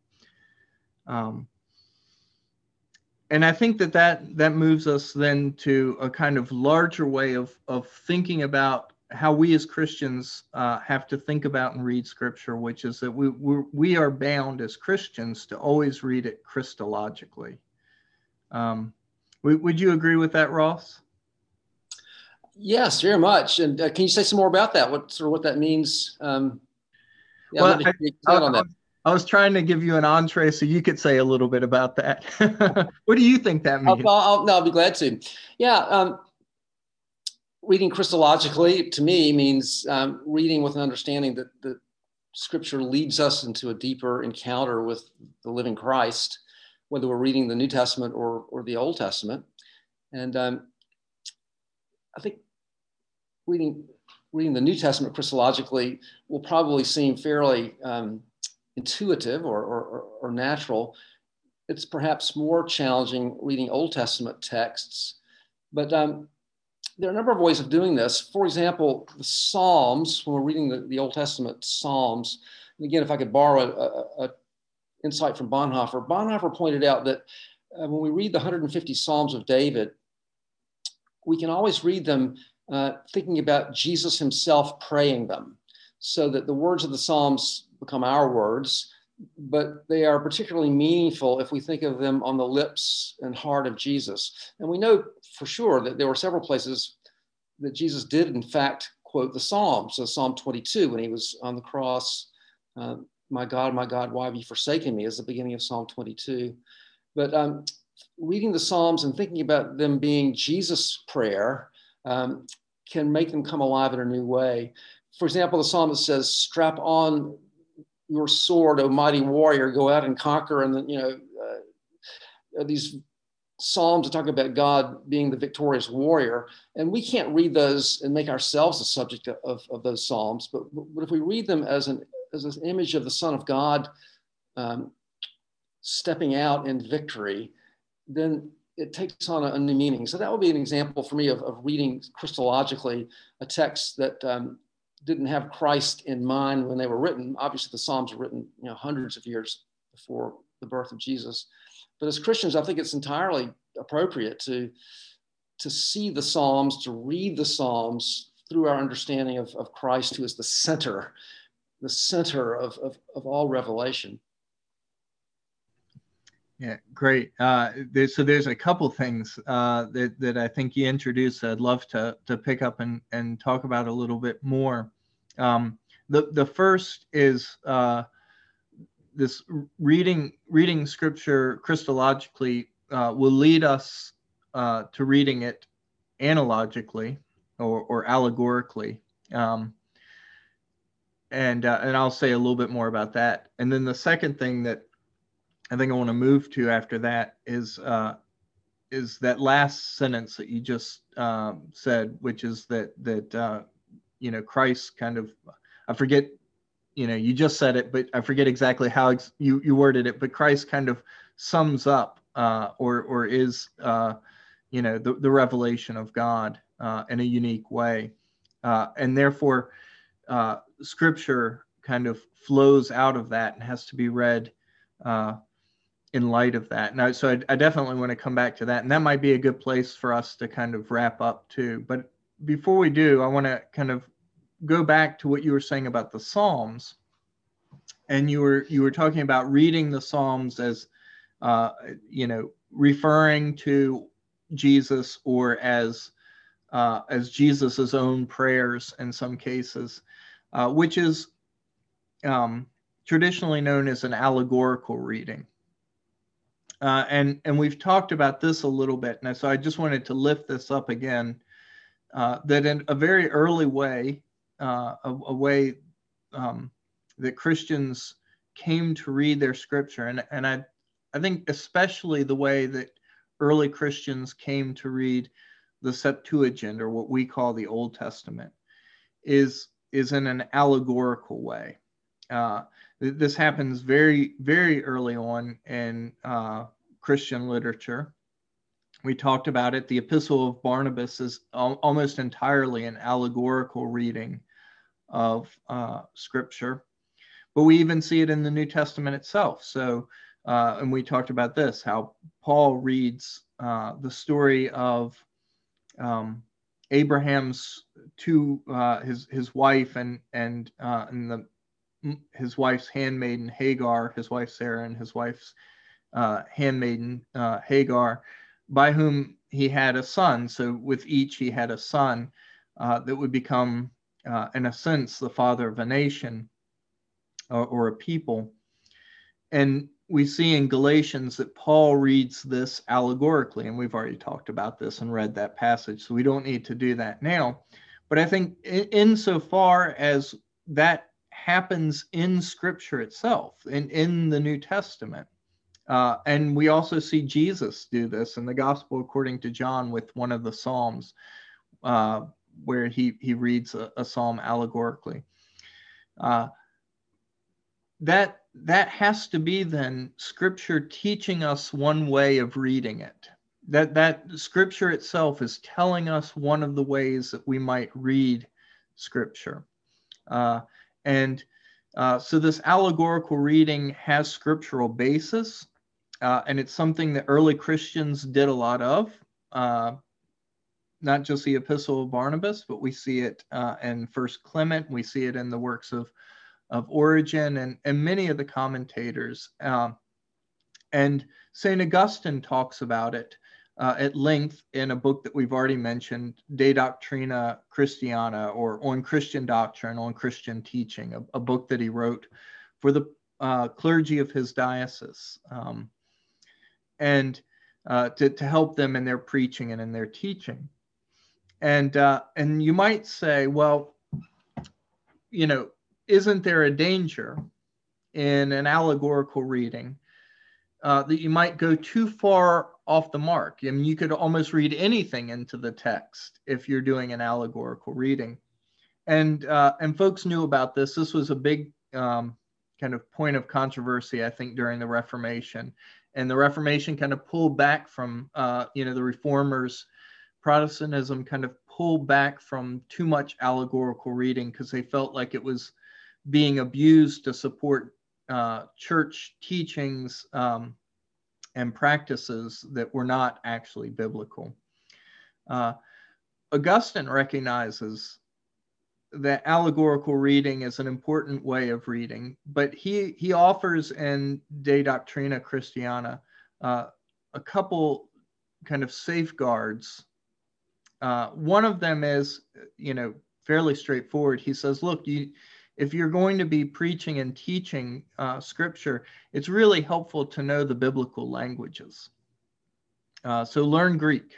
And I think that moves us then to a kind of larger way of thinking about how we as Christians have to think about and read Scripture, which is that we are bound as Christians to always read it Christologically. Would you agree with that, Ross? Yes, very much. And can you say some more about that? What that means? On that. I was trying to give you an entree so you could say a little bit about that. What do you think that means? I'll be glad to. Yeah. Reading Christologically, to me, means reading with an understanding that the Scripture leads us into a deeper encounter with the living Christ, whether we're reading the New Testament or the Old Testament. And I think reading the New Testament Christologically will probably seem fairly intuitive or natural. It's perhaps more challenging reading Old Testament texts, but there are a number of ways of doing this. For example, the Psalms, when we're reading the Old Testament Psalms, and again, if I could borrow a insight from Bonhoeffer, Bonhoeffer pointed out that when we read the 150 Psalms of David, we can always read them thinking about Jesus himself praying them, so that the words of the Psalms become our words, but they are particularly meaningful if we think of them on the lips and heart of Jesus. And we know for sure that there were several places that Jesus did, in fact, quote the Psalms. So Psalm 22, when he was on the cross, my God, why have you forsaken me, is the beginning of Psalm 22. But reading the Psalms and thinking about them being Jesus' prayer can make them come alive in a new way. For example, the psalm that says, strap on your sword, O mighty warrior, go out and conquer. And then, these psalms that talk about God being the victorious warrior. And we can't read those and make ourselves the subject of those psalms. But if we read them as an image of the Son of God stepping out in victory, then it takes on a new meaning. So that would be an example for me of reading Christologically a text that didn't have Christ in mind when they were written. Obviously, the Psalms were written hundreds of years before the birth of Jesus. But as Christians, I think it's entirely appropriate to see the Psalms, to read the Psalms through our understanding of Christ, who is the center of all revelation. Yeah, great. So there's a couple things that I think you introduced that I'd love to pick up and talk about a little bit more. The first is this reading Scripture Christologically will lead us to reading it analogically or allegorically. And I'll say a little bit more about that. And then the second thing that I think I want to move to after that is that last sentence that you just said, which is that Christ kind of, I forget, you just said it, but I forget exactly how you worded it, but Christ kind of sums up or is the revelation of God in a unique way, and therefore Scripture kind of flows out of that and has to be read in light of that. Now, so I definitely want to come back to that, and that might be a good place for us to kind of wrap up too. But before we do, I want to kind of go back to what you were saying about the Psalms, and you were talking about reading the Psalms as referring to Jesus, or as Jesus's own prayers in some cases, which is traditionally known as an allegorical reading. And we've talked about this a little bit, and so I just wanted to lift this up again, that in a very early way, a way that Christians came to read their Scripture, and I think especially the way that early Christians came to read the Septuagint, or what we call the Old Testament, is in an allegorical way. This happens very, very early on in Christian literature. We talked about it. The Epistle of Barnabas is almost entirely an allegorical reading of Scripture. But we even see it in the New Testament itself. So, and we talked about this, how Paul reads the story of Abraham's to his wife and his wife's handmaiden Hagar, his wife Sarah, and his wife's handmaiden Hagar, by whom he had a son. So with each he had a son that would become, in a sense, the father of a nation or a people. And we see in Galatians that Paul reads this allegorically, and we've already talked about this and read that passage, so we don't need to do that now. But I think insofar as that happens in Scripture itself, in the New Testament, And we also see Jesus do this in the Gospel according to John with one of the Psalms, where he reads a psalm allegorically. That has to be then Scripture teaching us one way of reading it. That Scripture itself is telling us one of the ways that we might read Scripture. And so this allegorical reading has scriptural basis, and it's something that early Christians did a lot of. Not just the Epistle of Barnabas, but we see it in First Clement. We see it in the works of Origen and many of the commentators. And St. Augustine talks about it at length in a book that we've already mentioned, De Doctrina Christiana, or On Christian Doctrine, on Christian Teaching, a book that he wrote for the clergy of his diocese, and to help them in their preaching and in their teaching. And you might say, well, isn't there a danger in an allegorical reading that you might go too far off the mark? I mean, you could almost read anything into the text if you're doing an allegorical reading. And folks knew about this. This was a big kind of point of controversy, I think, during the Reformation. And the Reformation kind of pulled back from, the Reformers. Protestantism kind of pulled back from too much allegorical reading because they felt like it was being abused to support church teachings and practices that were not actually biblical. Augustine recognizes that allegorical reading is an important way of reading, but he offers in De Doctrina Christiana a couple kind of safeguards. One of them is, fairly straightforward. He says, look, if you're going to be preaching and teaching Scripture, it's really helpful to know the biblical languages. So learn Greek.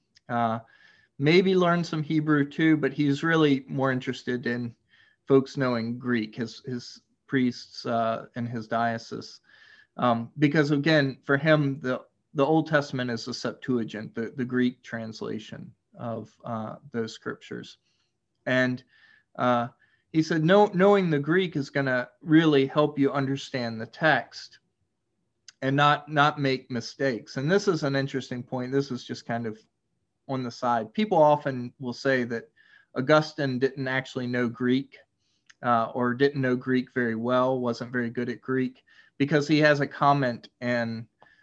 Maybe learn some Hebrew too, but he's really more interested in folks knowing Greek, his priests and his diocese. Because again, for him, the Old Testament is the Septuagint, the Greek translation of those scriptures. And he said, knowing the Greek is going to really help you understand the text and not make mistakes. And this is an interesting point. This is just kind of on the side. People often will say that Augustine didn't actually know Greek or didn't know Greek very well, wasn't very good at Greek, because he has a comment in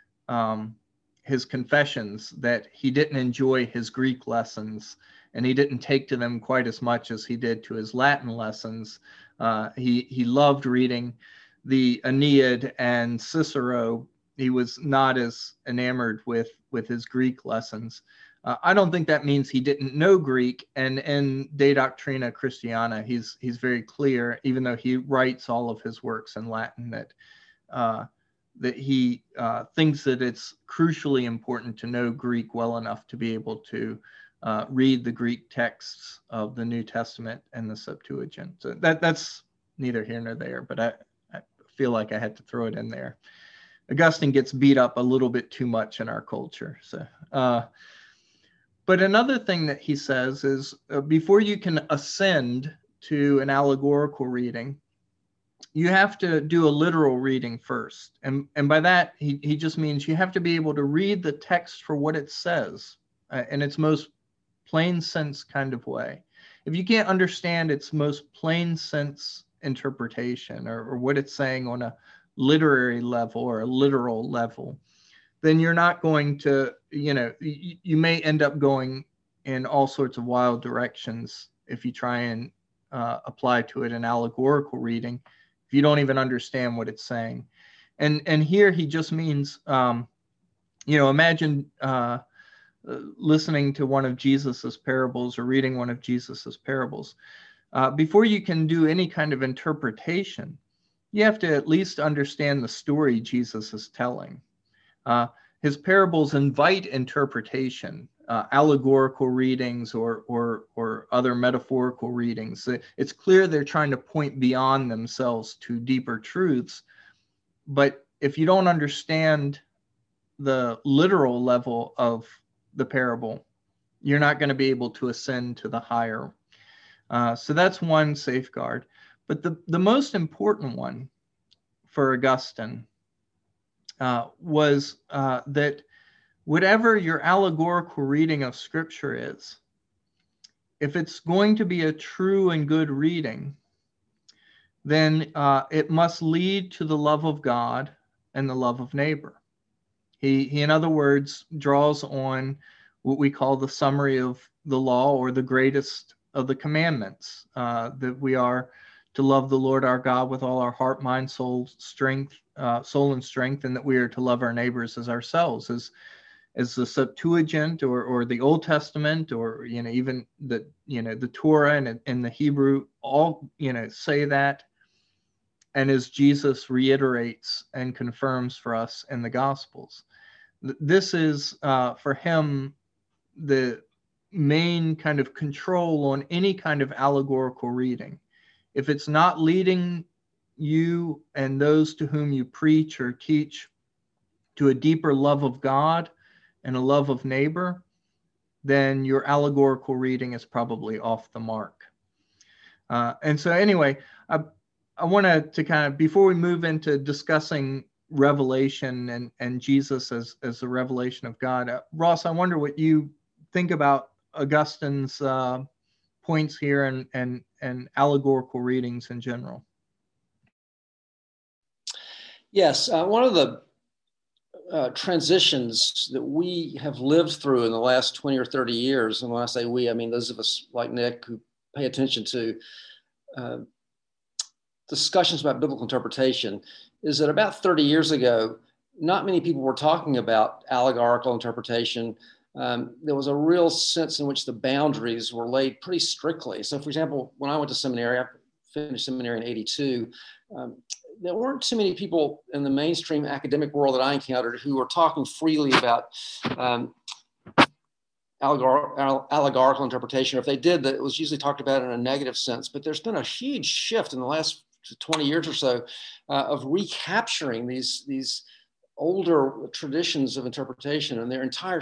his Confessions that he didn't enjoy his Greek lessons and he didn't take to them quite as much as he did to his Latin lessons. He loved reading the Aeneid and Cicero. He was not as enamored with his Greek lessons. I don't think that means he didn't know Greek. And in De Doctrina Christiana, he's very clear, even though he writes all of his works in Latin, that he thinks that it's crucially important to know Greek well enough to be able to read the Greek texts of the New Testament and the Septuagint. So that's neither here nor there, but I feel like I had to throw it in there. Augustine gets beat up a little bit too much in our culture. So, but another thing that he says is before you can ascend to an allegorical reading, you have to do a literal reading first. And by that, he just means you have to be able to read the text for what it says in its most plain sense kind of way. If you can't understand its most plain sense interpretation or what it's saying on a literary level or a literal level, then you're not going to, you may end up going in all sorts of wild directions if you try and apply to it an allegorical reading, if you don't even understand what it's saying. And here he just means, imagine listening to one of Jesus's parables or reading one of Jesus's parables. Before you can do any kind of interpretation, you have to at least understand the story Jesus is telling. His parables invite interpretation, allegorical readings or other metaphorical readings. It's clear they're trying to point beyond themselves to deeper truths, but if you don't understand the literal level of the parable, you're not going to be able to ascend to the higher. So that's one safeguard. But the most important one for Augustine was that whatever your allegorical reading of Scripture is, if it's going to be a true and good reading, then it must lead to the love of God and the love of neighbor. He, in other words, draws on what we call the summary of the law, or the greatest of the commandments, that we are to love the Lord our God with all our heart, mind, soul, soul and strength, and that we are to love our neighbors as ourselves, as the Septuagint or the Old Testament, or even the Torah and the Hebrew all say that, and as Jesus reiterates and confirms for us in the Gospels. This is for him the main kind of control on any kind of allegorical reading. If it's not leading you and those to whom you preach or teach to a deeper love of God and a love of neighbor, then your allegorical reading is probably off the mark. And so anyway, I wanted to kind of, before we move into discussing revelation and Jesus as the revelation of God, Ross, I wonder what you think about Augustine's points here and allegorical readings in general. Yes, one of the transitions that we have lived through in the last 20 or 30 years, and when I say we, I mean those of us like Nick who pay attention to discussions about biblical interpretation, is that about 30 years ago, not many people were talking about allegorical interpretation. There was a real sense in which the boundaries were laid pretty strictly. So, for example, when I went to seminary, I finished seminary in '82, there weren't too many people in the mainstream academic world that I encountered who were talking freely about allegorical interpretation. Or if they did, that it was usually talked about in a negative sense. But there's been a huge shift in the last 20 years or so of recapturing these older traditions of interpretation and their entire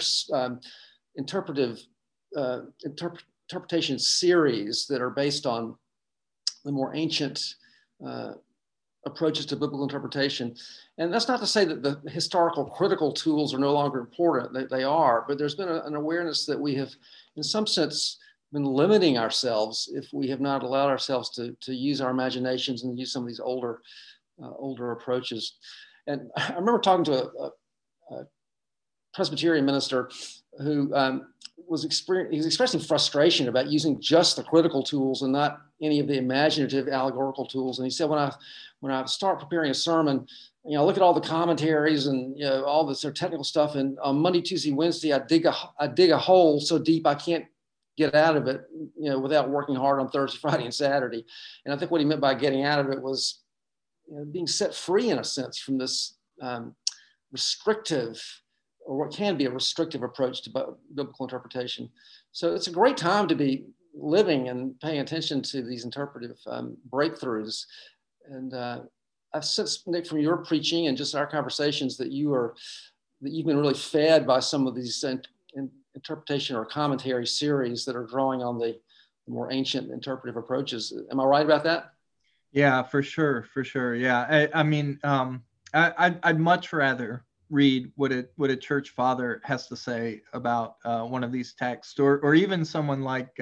interpretation series that are based on the more ancient approaches to biblical interpretation. And that's not to say that the historical critical tools are no longer important. They are, but there's been an awareness that we have, in some sense, been limiting ourselves if we have not allowed ourselves to use our imaginations and use some of these older approaches. And I remember talking to a Presbyterian minister who was expressing frustration about using just the critical tools and not any of the imaginative allegorical tools. And he said, when I start preparing a sermon, I look at all the commentaries and all this sort of technical stuff. And on Monday, Tuesday, Wednesday, I dig a hole so deep I can't get out of it, without working hard on Thursday, Friday, and Saturday. And I think what he meant by getting out of it was being set free in a sense from this restrictive, or what can be a restrictive approach to biblical interpretation. So it's a great time to be living and paying attention to these interpretive breakthroughs. And I've sensed, Nick, from your preaching and just our conversations that you've been really fed by some of these interpretation or commentary series that are drawing on the more ancient interpretive approaches. Am I right about that? Yeah, for sure. Yeah, I mean, I'd much rather read what a church father has to say about one of these texts, or even someone like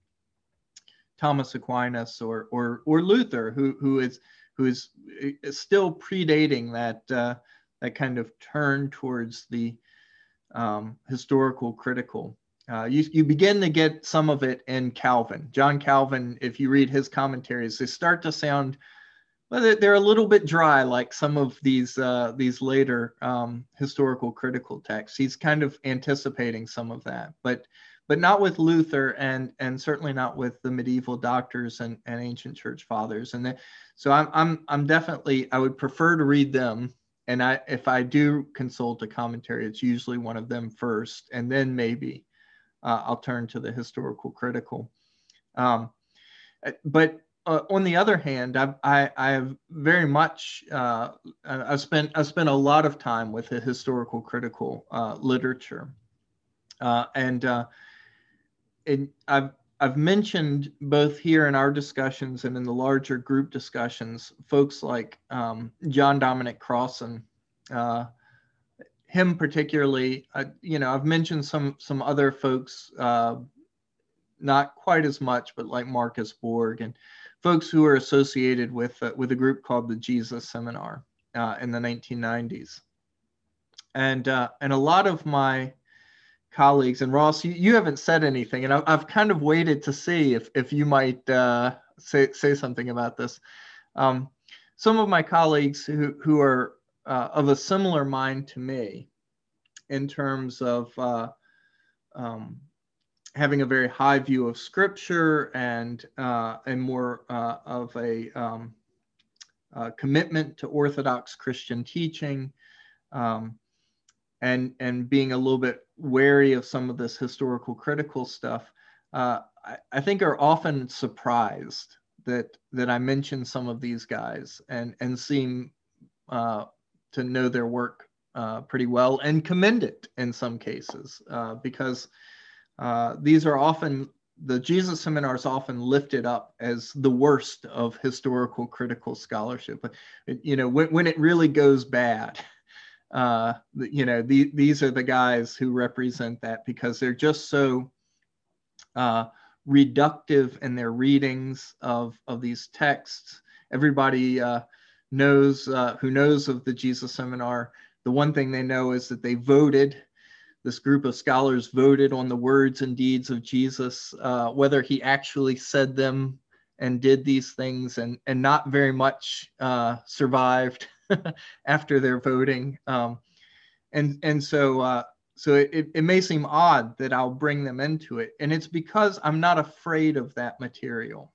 Thomas Aquinas or Luther, who is still predating that kind of turn towards the historical critical. You begin to get some of it in Calvin. John Calvin, if you read his commentaries, they start to sound, well, they're a little bit dry, like some of these later historical critical texts. He's kind of anticipating some of that, but not with Luther, and certainly not with the medieval doctors and ancient church fathers. And so I'm definitely, I would prefer to read them. And if I do consult a commentary, it's usually one of them first, and then maybe I'll turn to the historical critical. But on the other hand, I have very much I've spent a lot of time with the historical critical literature, and I've mentioned both here in our discussions and in the larger group discussions, folks like John Dominic Crossan, him particularly. I've mentioned some other folks, not quite as much, but like Marcus Borg and folks who are associated with a group called the Jesus Seminar in the 1990s, and a lot of my colleagues, and Ross, you haven't said anything, and I've kind of waited to see if you might say something about this. Some of my colleagues who are of a similar mind to me in terms of having a very high view of Scripture and more of a commitment to Orthodox Christian teaching, and being a little bit wary of some of this historical critical stuff, I think are often surprised that I mention some of these guys and seem to know their work pretty well and commend it in some cases, because these are often, the Jesus Seminar is often lifted up as the worst of historical critical scholarship. But when it really goes bad, these are the guys who represent that, because they're just so reductive in their readings of these texts. Everybody knows who knows of the Jesus Seminar. The one thing they know is that this group of scholars voted on the words and deeds of Jesus, whether he actually said them and did these things, and not very much survived after their voting. And so it may seem odd that I'll bring them into it. And it's because I'm not afraid of that material.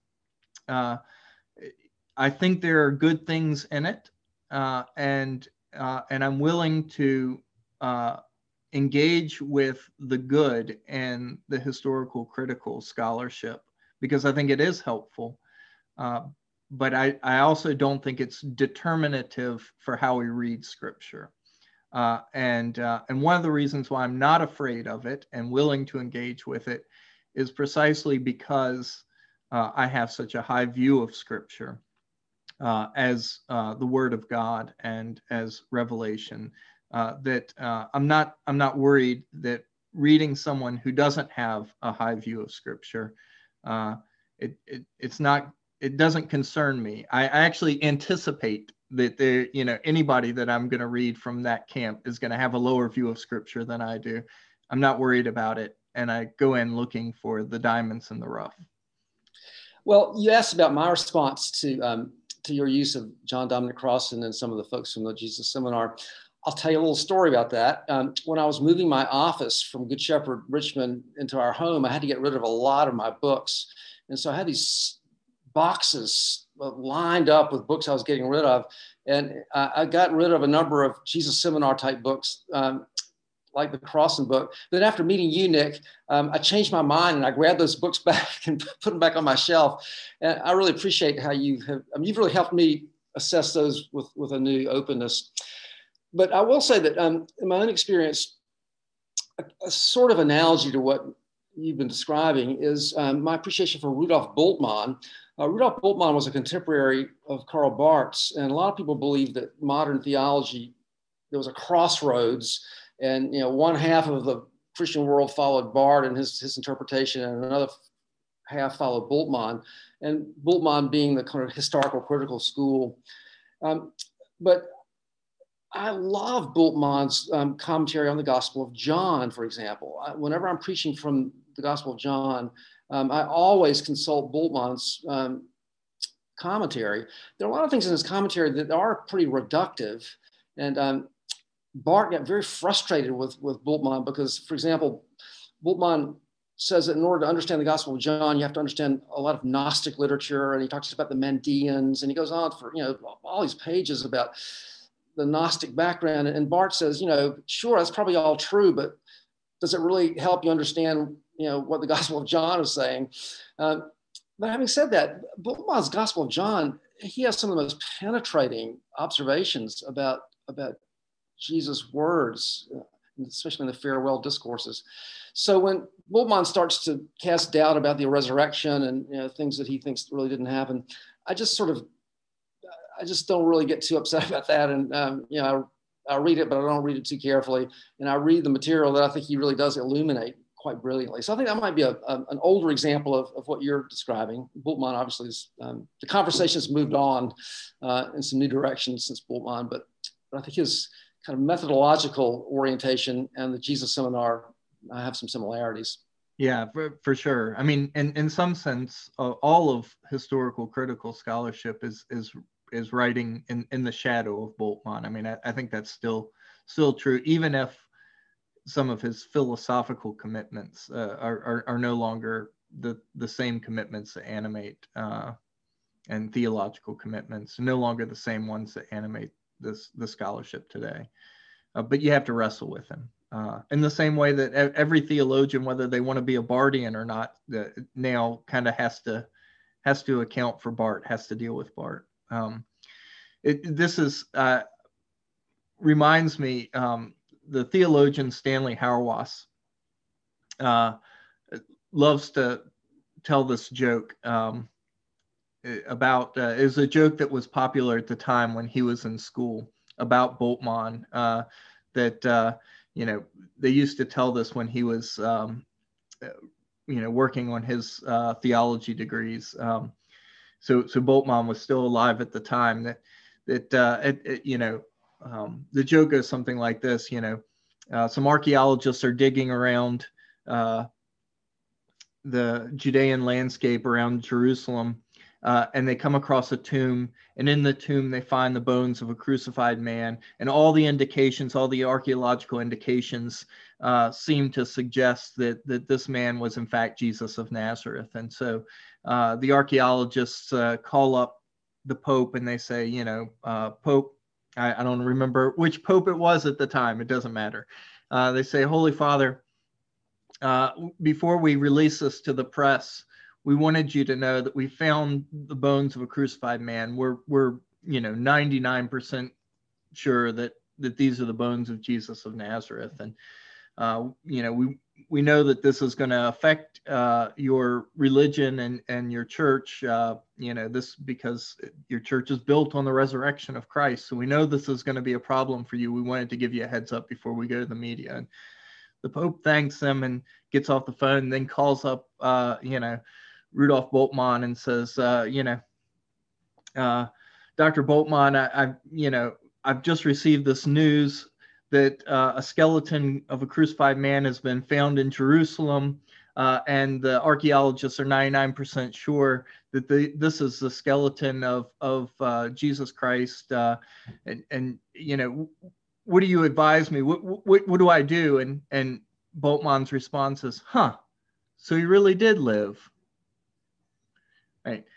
I think there are good things in it, and I'm willing to engage with the good and the historical critical scholarship, because I think it is helpful. But I also don't think it's determinative for how we read Scripture. And one of the reasons why I'm not afraid of it and willing to engage with it is precisely because I have such a high view of Scripture as the Word of God and as revelation, that I'm not worried that reading someone who doesn't have a high view of Scripture, it doesn't concern me. I actually anticipate that anybody that I'm going to read from that camp is going to have a lower view of Scripture than I do. I'm not worried about it, and I go in looking for the diamonds in the rough. Well, you asked about my response to your use of John Dominic Crossan and some of the folks from the Jesus Seminar. I'll tell you a little story about that. When I was moving my office from Good Shepherd, Richmond into our home, I had to get rid of a lot of my books. And so I had these boxes lined up with books I was getting rid of. And I got rid of a number of Jesus Seminar type books, like the Crossan book. But then after meeting you, Nick, I changed my mind and I grabbed those books back and put them back on my shelf. And I really appreciate how you've really helped me assess those with a new openness. But I will say that in my own experience, a sort of analogy to what you've been describing is my appreciation for Rudolf Bultmann. Rudolf Bultmann was a contemporary of Karl Barth's, and a lot of people believe that modern theology, there was a crossroads, and one half of the Christian world followed Barth and his interpretation, and another half followed Bultmann, and Bultmann being the kind of historical critical school. But I love Bultmann's commentary on the Gospel of John, for example. Whenever I'm preaching from the Gospel of John, I always consult Bultmann's commentary. There are a lot of things in his commentary that are pretty reductive. And Barth got very frustrated with Bultmann because, for example, Bultmann says that in order to understand the Gospel of John, you have to understand a lot of Gnostic literature. And he talks about the Mandeans, and he goes on for all these pages about the Gnostic background. And Barth says, sure, that's probably all true, but does it really help you understand, what the Gospel of John is saying? But having said that, Bultmann's Gospel of John, he has some of the most penetrating observations about Jesus' words, especially in the farewell discourses. So when Bultmann starts to cast doubt about the resurrection and things that he thinks really didn't happen, I just don't really get too upset about that. And I read it, but I don't read it too carefully. And I read the material that I think he really does illuminate quite brilliantly. So I think that might be an older example of what you're describing. Bultmann obviously is, the conversation has moved on in some new directions since Bultmann, but I think his kind of methodological orientation and the Jesus Seminar have some similarities. Yeah, for sure. I mean, in some sense, all of historical critical scholarship is writing in the shadow of Bultmann. I mean, I think that's still true, even if some of his philosophical commitments are no longer the same commitments that animate and theological commitments, no longer the same ones that animate the scholarship today. But you have to wrestle with him. In the same way that every theologian, whether they want to be a Barthian or not, now kind of has to account for Barth, has to deal with Barth. This is reminds me, the theologian Stanley Hauerwas loves to tell this joke about, is a joke that was popular at the time when he was in school about Bultmann, that they used to tell this when he was working on his theology degrees. So Bultmann was still alive at the time. The joke goes something like this: some archaeologists are digging around the Judean landscape around Jerusalem, and they come across a tomb, and in the tomb they find the bones of a crucified man, and all the archaeological indications seem to suggest that this man was in fact Jesus of Nazareth. And so the archaeologists call up the Pope and they say, Pope, I don't remember which Pope it was at the time, it doesn't matter. They say, Holy Father, before we release this to the press, we wanted you to know that we found the bones of a crucified man. We're 99% sure that these are the bones of Jesus of Nazareth. And, we know that this is going to affect your religion and your church, this because your church is built on the resurrection of Christ. So we know this is going to be a problem for you. We wanted to give you a heads up before we go to the media. And the Pope thanks them and gets off the phone, and then calls up, Rudolf Bultmann and says, Dr. Bultmann, I've just received this news that a skeleton of a crucified man has been found in Jerusalem, and the archaeologists are 99% sure that this is the skeleton of Jesus Christ. And what do you advise me? What do I do? And Bultmann's response is, so he really did live. Right.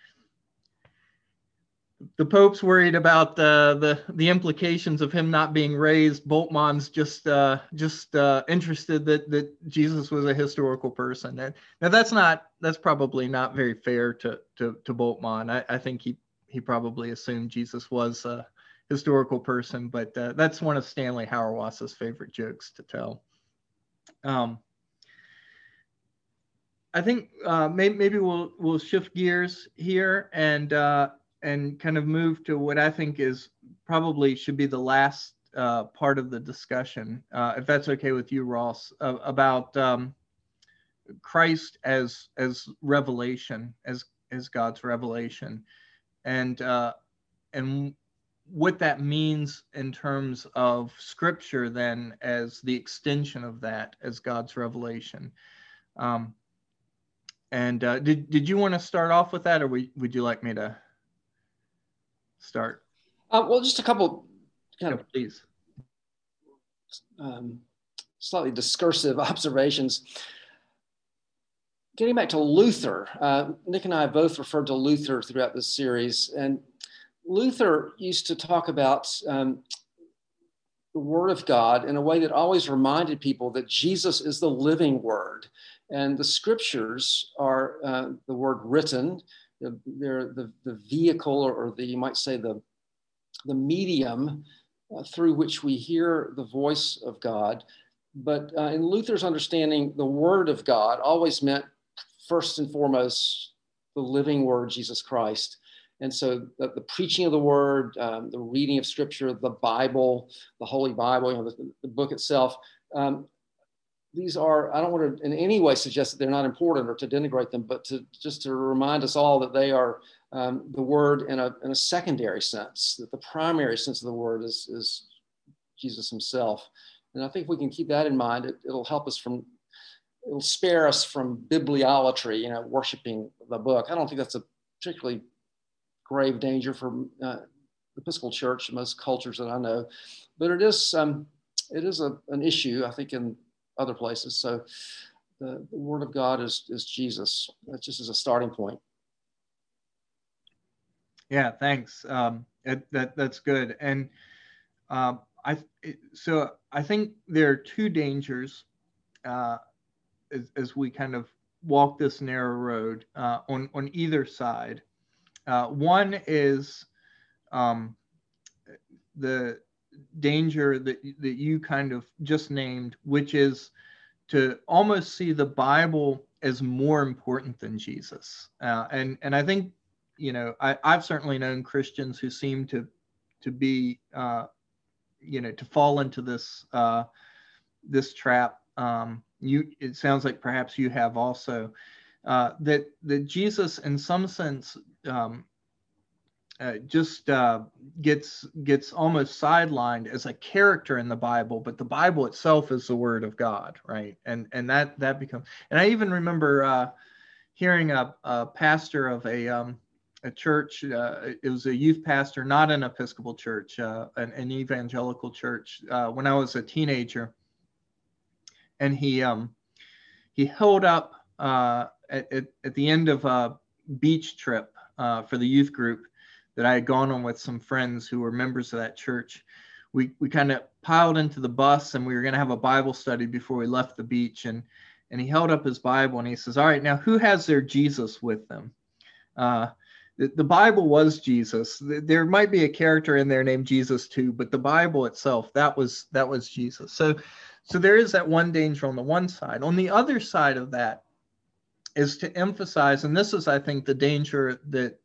The Pope's worried about the implications of him not being raised. Bultmann's just interested that Jesus was a historical person. And now that's probably not very fair to Bultmann. I think he probably assumed Jesus was a historical person, but that's one of Stanley Hauerwas's favorite jokes to tell. I think maybe we'll shift gears here and kind of move to what I think is probably should be the last part of the discussion, if that's okay with you, Ross, about Christ as revelation, as God's revelation, and what that means in terms of Scripture then as the extension of that as God's revelation. And did you want to start off with that, or would you like me to start? Well, just a couple please. Slightly discursive observations. Getting back to Luther, Nick and I have both referred to Luther throughout this series, and Luther used to talk about the Word of God in a way that always reminded people that Jesus is the living Word. And the scriptures are the word written. They're the vehicle, or the, you might say, the medium through which we hear the voice of God. But in Luther's understanding, the Word of God always meant, first and foremost, the living Word, Jesus Christ. And so the preaching of the Word, the reading of Scripture, the Bible, the Holy Bible, the book itself, these are, I don't want to in any way suggest that they're not important or to denigrate them, but just to remind us all that they are the Word in a secondary sense, that the primary sense of the Word is Jesus himself. And I think if we can keep that in mind, it'll help us it'll spare us from bibliolatry, worshiping the book. I don't think that's a particularly grave danger for the Episcopal Church in most cultures that I know, but it is an issue, I think, in other places. So the Word of God is Jesus. That just is a starting point. Yeah, thanks. That's good. And I think there are two dangers as we kind of walk this narrow road on either side. One is the danger that you kind of just named, which is to almost see the Bible as more important than Jesus. And I think, I've certainly known Christians who seem to be, to fall into this this trap. It sounds like perhaps you have also, that Jesus, in some sense, just gets almost sidelined as a character in the Bible, but the Bible itself is the Word of God, right? And that becomes. And I even remember hearing a pastor of a church. It was a youth pastor, not an Episcopal church, an evangelical church, when I was a teenager, and he held up at the end of a beach trip for the youth group that I had gone on with some friends who were members of that church. We kind of piled into the bus, and we were going to have a Bible study before we left the beach. And he held up his Bible and he says, "All right, now who has their Jesus with them?" The Bible was Jesus. There might be a character in there named Jesus too, but the Bible itself, that was Jesus. So there is that one danger on the one side. On the other side of that is to emphasize, and this is, I think, the danger that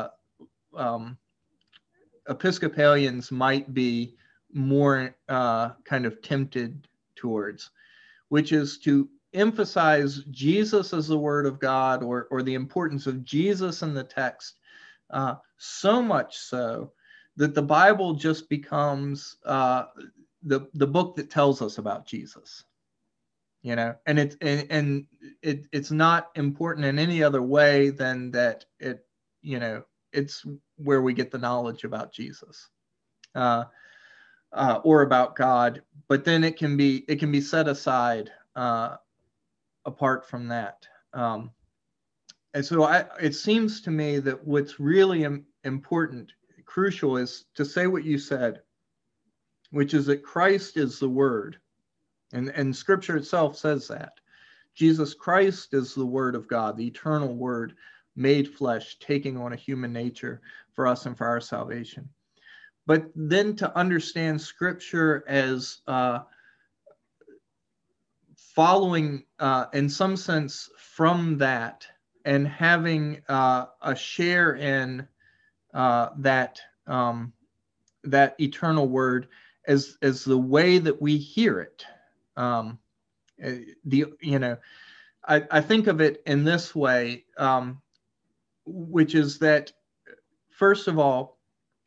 Episcopalians might be more kind of tempted towards, which is to emphasize Jesus as the Word of God, or the importance of Jesus in the text, so much so that the Bible just becomes the book that tells us about Jesus. And it's not important in any other way than that it's where we get the knowledge about Jesus or about God, but then it can be set aside apart from that. And so it seems to me that what's really important, crucial, is to say what you said, which is that Christ is the Word. And Scripture itself says that. Jesus Christ is the Word of God, the eternal Word made flesh, taking on a human nature for us and for our salvation. But then to understand Scripture as following, in some sense, from that, and having a share in that eternal Word as the way that we hear it. I think of it in this way, which is that, first of all,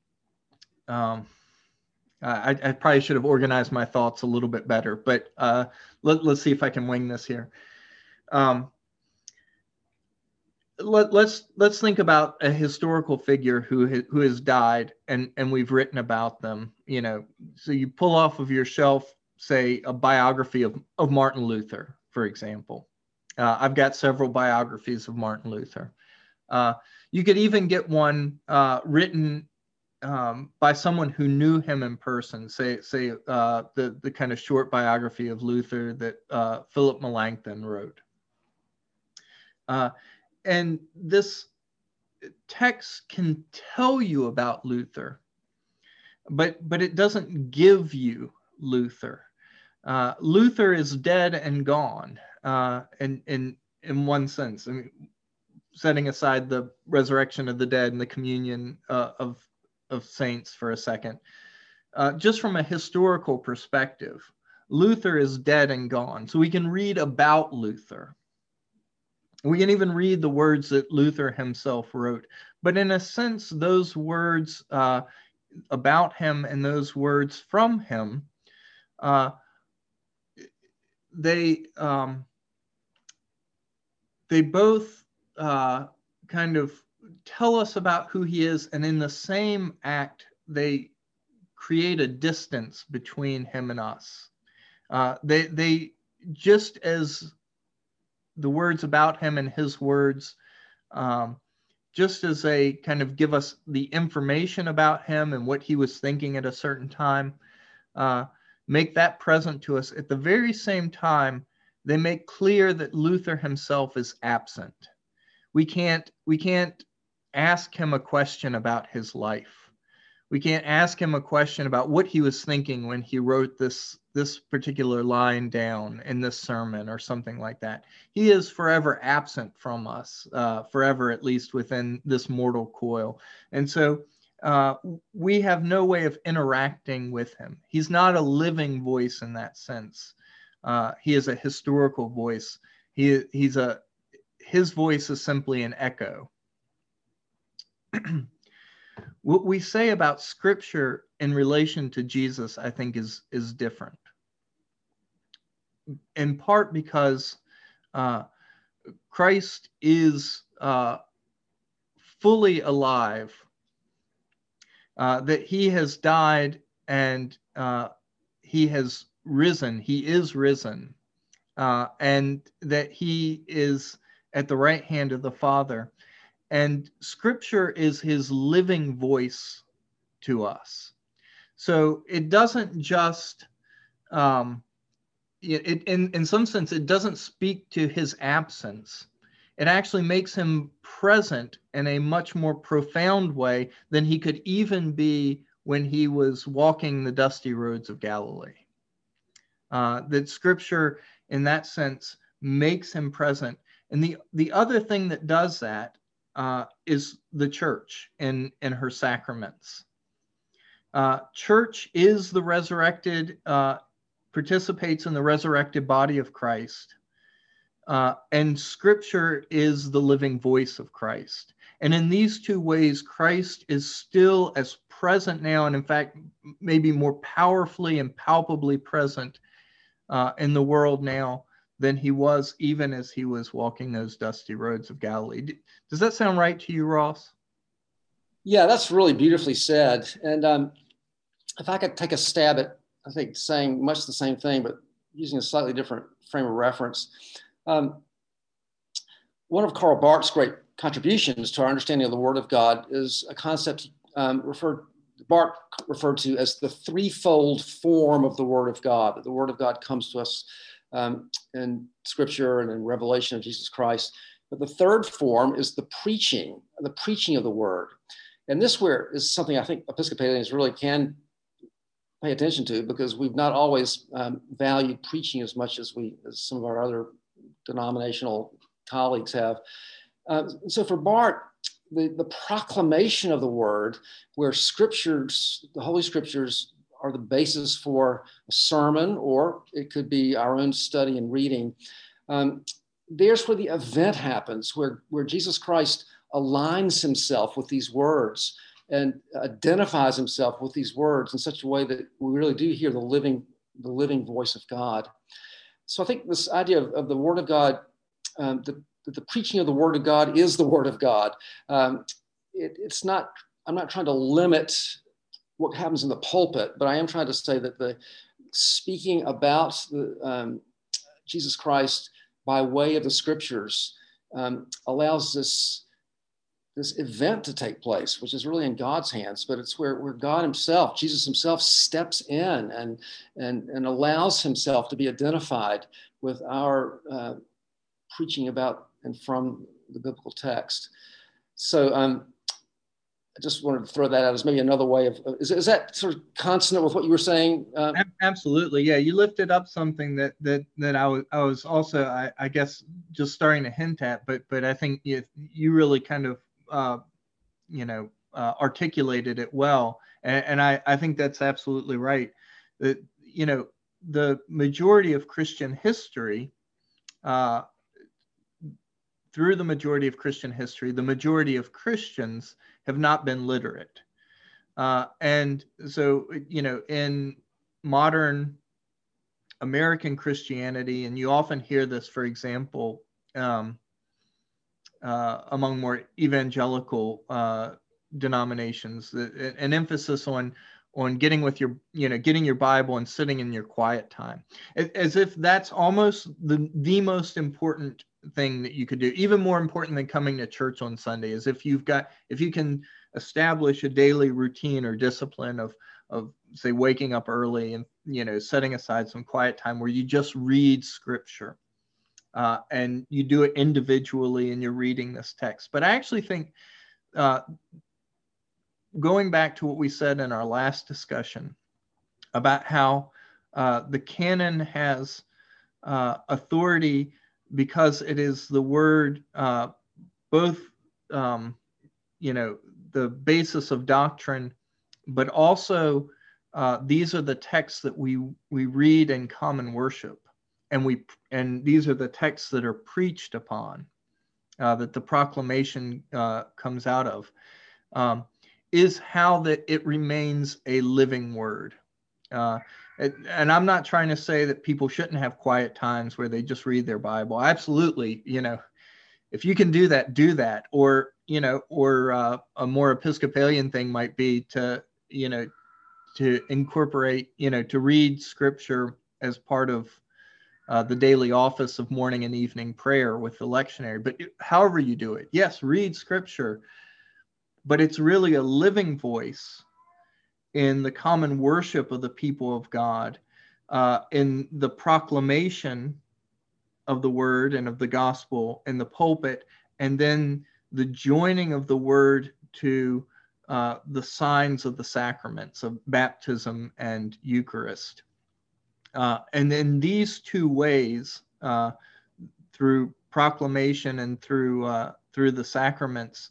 I probably should have organized my thoughts a little bit better, but let's see if I can wing this here. Let's think about a historical figure who has died, and we've written about them. So you pull off of your shelf, say, a biography of Martin Luther, for example. I've got several biographies of Martin Luther. You could even get one written by someone who knew him in person, say the kind of short biography of Luther that Philip Melanchthon wrote. And this text can tell you about Luther, but it doesn't give you Luther. Luther is dead and gone, in one sense. I mean, setting aside the resurrection of the dead and the communion of saints for a second, just from a historical perspective, Luther is dead and gone. So we can read about Luther. We can even read the words that Luther himself wrote. But in a sense, those words about him and those words from him, they both kind of tell us about who he is, and in the same act, they create a distance between him and us. They just as the words about him and his words, just as they kind of give us the information about him and what he was thinking at a certain time, make that present to us. At the very same time, they make clear that Luther himself is absent. We can't ask him a question about his life. We can't ask him a question about what he was thinking when he wrote this particular line down in this sermon or something like that. He is forever absent from us, forever, at least within this mortal coil. And so we have no way of interacting with him. He's not a living voice in that sense. He is a historical voice. His voice is simply an echo. What we say about Scripture in relation to Jesus, I think, is different. In part because Christ is fully alive, that he has died and he has risen. He is risen, and that he is at the right hand of the Father. And Scripture is his living voice to us. So it doesn't just, in some sense, it doesn't speak to his absence. It actually makes him present in a much more profound way than he could even be when he was walking the dusty roads of Galilee. That Scripture, in that sense, makes him present. And the other thing that does that is the church in her sacraments. Church is the resurrected, participates in the resurrected body of Christ. And Scripture is the living voice of Christ. And in these two ways, Christ is still as present now, and in fact, maybe more powerfully and palpably present in the world now than he was even as he was walking those dusty roads of Galilee. Does that sound right to you, Ross? Yeah, that's really beautifully said. And if I could take a stab at, I think, saying much the same thing, but using a slightly different frame of reference. One of Karl Barth's great contributions to our understanding of the Word of God is a concept Barth referred to as the threefold form of the Word of God. That the Word of God comes to us in Scripture and in revelation of Jesus Christ. But the third form is the preaching of the Word. And this is something I think Episcopalians really can pay attention to, because we've not always valued preaching as much as some of our other denominational colleagues have. So for Barth, the proclamation of the Word, where Scriptures, the Holy Scriptures, are the basis for a sermon, or it could be our own study and reading. There's where the event happens, where Jesus Christ aligns himself with these words and identifies himself with these words in such a way that we really do hear the living voice of God. So I think this idea of the Word of God, the preaching of the Word of God is the Word of God. It's not. I'm not trying to limit what happens in the pulpit, but I am trying to say that the speaking about Jesus Christ by way of the Scriptures allows this this event to take place, which is really in God's hands, but it's where God himself, Jesus himself, steps in and allows himself to be identified with our preaching about and from the biblical text. So I just wanted to throw that out as maybe another way of, is that sort of consonant with what you were saying? Absolutely. Yeah. You lifted up something that I was also, I guess, just starting to hint at, but I think you really kind of, articulated it well. And I think that's absolutely right. That, the majority of Christian history, through the majority of Christian history, the majority of Christians have not been literate. And so, in modern American Christianity, and you often hear this, for example, among more evangelical denominations, an emphasis on getting with getting your Bible and sitting in your quiet time, as if that's almost the most important thing that you could do, even more important than coming to church on Sunday, is if you can establish a daily routine or discipline of say waking up early and setting aside some quiet time where you just read scripture, and you do it individually and you're reading this text. But I actually think, going back to what we said in our last discussion about how the canon has authority because it is the word, both the basis of doctrine, but also these are the texts that we read in common worship, and these are the texts that are preached upon, that the proclamation comes out of, is how that it remains a living word. And I'm not trying to say that people shouldn't have quiet times where they just read their Bible. Absolutely, if you can do that, do that. Or a more Episcopalian thing might be to incorporate, to read scripture as part of the daily office of morning and evening prayer with the lectionary. But however you do it, yes, read scripture, but it's really a living voice in the common worship of the people of God, in the proclamation of the word and of the gospel in the pulpit, and then the joining of the word to the signs of the sacraments of baptism and Eucharist. And in these two ways, through proclamation and through the sacraments,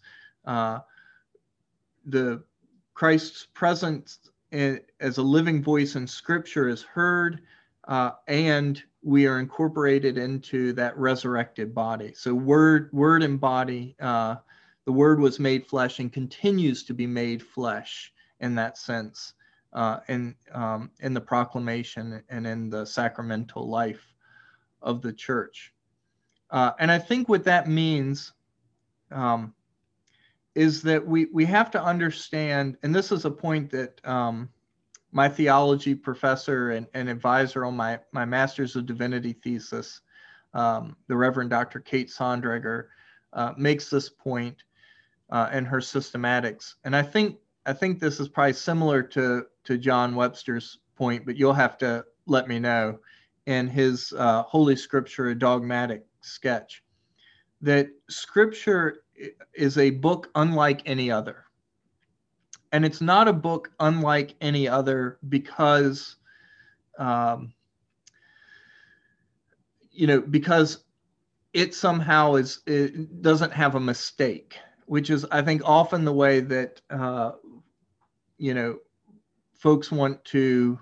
the Christ's presence as a living voice in Scripture is heard, and we are incorporated into that resurrected body. So word and body, the Word was made flesh and continues to be made flesh in that sense, in the proclamation and in the sacramental life of the church. And I think what that means is that we have to understand, and this is a point that my theology professor and advisor on my Master's of Divinity thesis, the Reverend Dr. Kate Sondreger, makes this point in her systematics. And I think this is probably similar to John Webster's point, but you'll have to let me know, in his Holy Scripture, a Dogmatic Sketch, that Scripture is a book unlike any other. And it's not a book unlike any other because, because it somehow it doesn't have a mistake, which is, I think, often the way that, folks want to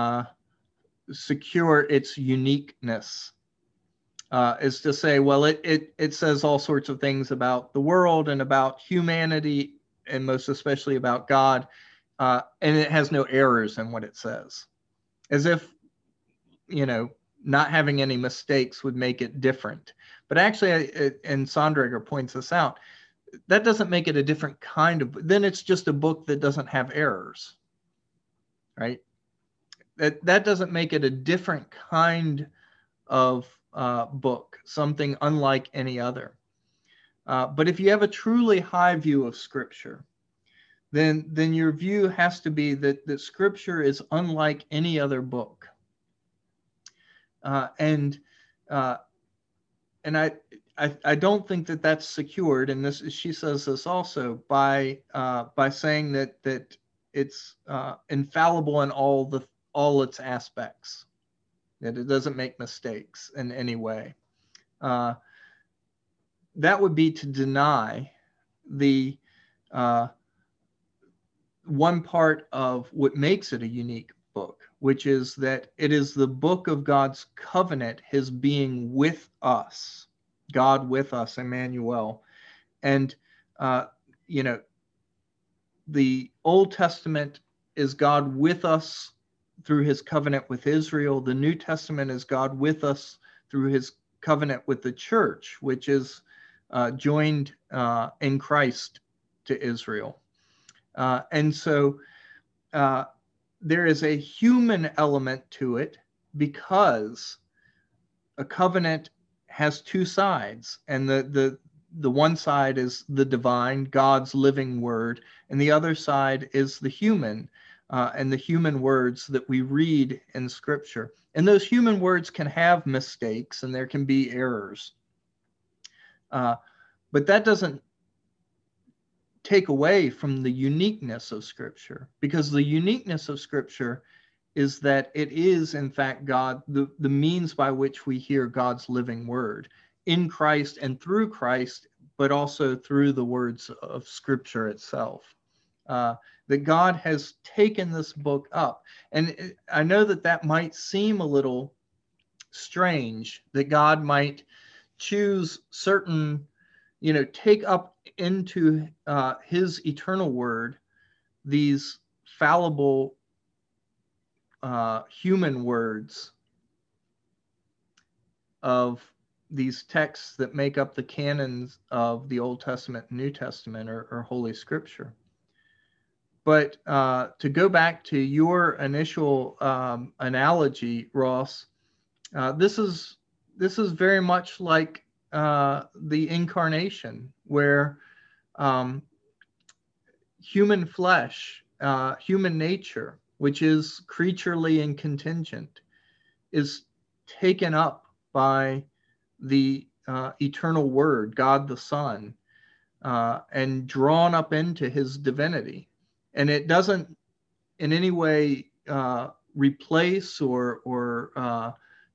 secure its uniqueness, is to say, well, it says all sorts of things about the world and about humanity, and most especially about God, and it has no errors in what it says, as if, not having any mistakes would make it different. But actually, and Sondreger points this out, that doesn't make it a different kind of, then it's just a book that doesn't have errors, right? That doesn't make it a different kind of book, something unlike any other. But if you have a truly high view of Scripture, then your view has to be that Scripture is unlike any other book. And I don't think that that's secured. And this, she says this also by saying that it's infallible in all its aspects, that it doesn't make mistakes in any way. That would be to deny the one part of what makes it a unique book, which is that it is the book of God's covenant, his being with us, God with us, Emmanuel. And, the Old Testament is God with us through his covenant with Israel. The New Testament is God with us through his covenant with the church, which is joined in Christ to Israel. And so there is a human element to it, because a covenant has two sides, and the one side is the divine, God's living word, and the other side is the human, and the human words that we read in Scripture. And those human words can have mistakes, and there can be errors. But that doesn't take away from the uniqueness of Scripture, because the uniqueness of Scripture is that it is, in fact, God, the means by which we hear God's living word in Christ and through Christ, but also through the words of Scripture itself. That God has taken this book up. And I know that might seem a little strange, that God might choose certain, take up into his eternal word these fallible human words of these texts that make up the canons of the Old Testament and New Testament, or Holy Scripture. But to go back to your initial analogy, Ross, this is very much like the incarnation, where human flesh, human nature, which is creaturely and contingent, is taken up by the eternal Word, God the Son, and drawn up into his divinity. And it doesn't in any way replace or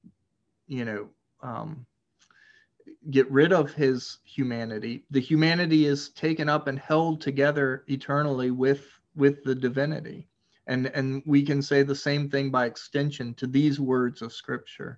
get rid of his humanity. The humanity is taken up and held together eternally with the divinity. And we can say the same thing by extension to these words of Scripture.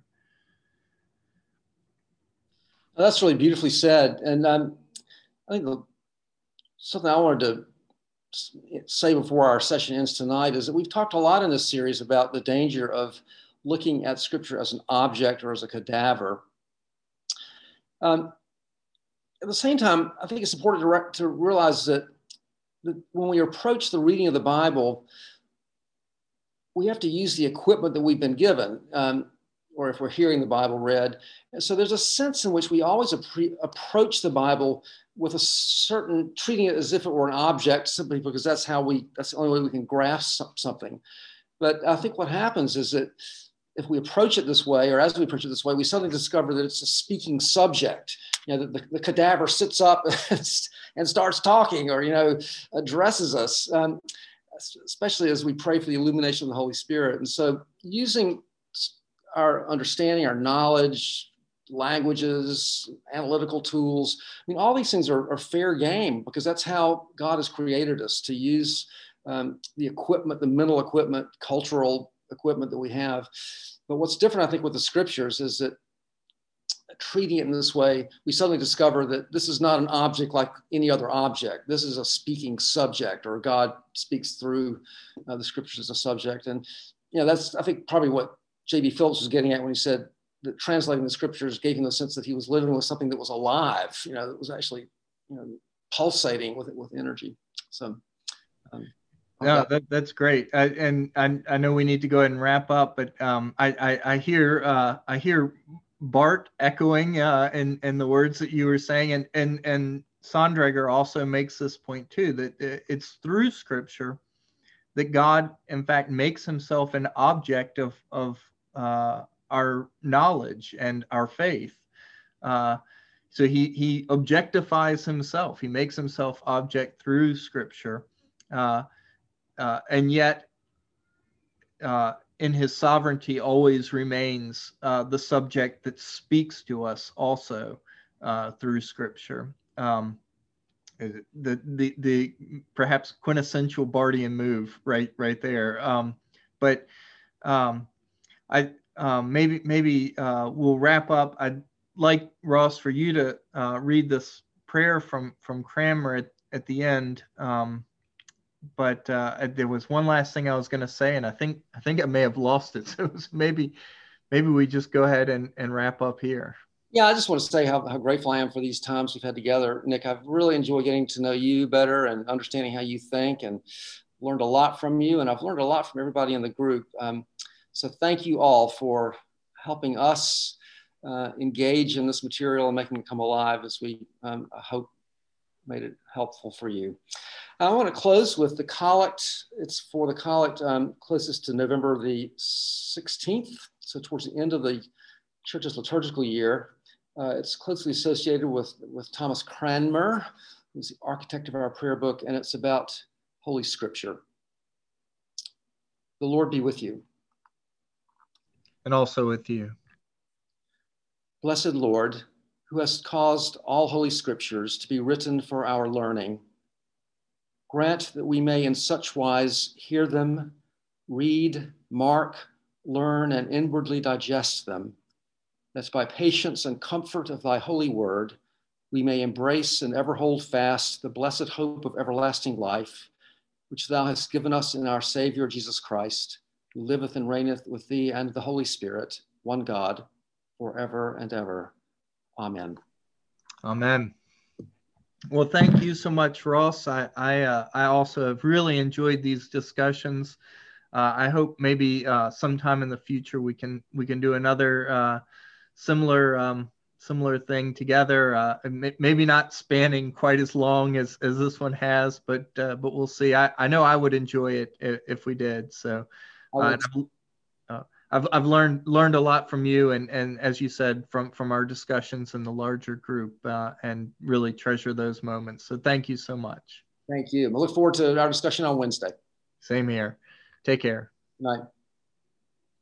That's really beautifully said. And I think something I wanted to say before our session ends tonight is that we've talked a lot in this series about the danger of looking at Scripture as an object or as a cadaver. At the same time, I think it's important to realize that when we approach the reading of the Bible, we have to use the equipment that we've been given, or if we're hearing the Bible read. And so there's a sense in which we always approach the Bible with a certain, treating it as if it were an object, simply because that's the only way we can grasp something. But I think what happens is that if we approach it this way, or as we approach it this way, we suddenly discover that it's a speaking subject. The cadaver sits up and starts talking, or addresses us, especially as we pray for the illumination of the Holy Spirit. And so, using our understanding, our knowledge, languages, analytical tools, all these things are fair game, because that's how God has created us, to use the equipment, the mental equipment, cultural equipment that we have. But what's different, I think, with the Scriptures is that treating it in this way, we suddenly discover that this is not an object like any other object. This is a speaking subject, or God speaks through the Scriptures as a subject. And that's, I think, probably what J.B. Phillips was getting at when he said that translating the Scriptures gave him the sense that he was living with something that was alive, that was actually pulsating with energy. So no, that's great. I know we need to go ahead and wrap up, but I hear Bart echoing in the words that you were saying, and Sondrager also makes this point too, that it's through Scripture that God, in fact, makes himself an object of our knowledge and our faith. So he objectifies himself. He makes himself object through Scripture, and yet in his sovereignty always remains the subject that speaks to us also through Scripture. The perhaps quintessential Bartian move right there. But I maybe we'll wrap up. I'd like, Ross, for you to read this prayer from Cranmer at the end. But there was one last thing I was going to say, and I think I may have lost it. So maybe we just go ahead and wrap up here. Yeah, I just want to say how grateful I am for these times we've had together. Nick, I've really enjoyed getting to know you better and understanding how you think, and learned a lot from you, and I've learned a lot from everybody in the group. So thank you all for helping us engage in this material and making it come alive as we, I hope, made it helpful for you. I want to close with the collect. It's for the collect closest to November the 16th, so towards the end of the church's liturgical year. It's closely associated with Thomas Cranmer, who's the architect of our prayer book, and it's about Holy Scripture. The Lord be with you. And also with you. Blessed Lord, who hast caused all Holy Scriptures to be written for our learning, grant that we may in such wise hear them, read, mark, learn, and inwardly digest them, that by patience and comfort of thy holy word, we may embrace and ever hold fast the blessed hope of everlasting life, which thou hast given us in our Savior Jesus Christ, who liveth and reigneth with thee and the Holy Spirit, one God, forever and ever. Amen. Amen. Well, thank you so much, Ross. I also have really enjoyed these discussions. I hope maybe sometime in the future we can do another similar thing together. Maybe not spanning quite as long as this one has, but we'll see. I know I would enjoy it if we did. So I've learned a lot from you, and as you said, from our discussions in the larger group, and really treasure those moments. So thank you so much. Thank you. I look forward to our discussion on Wednesday. Same here. Take care. Good night.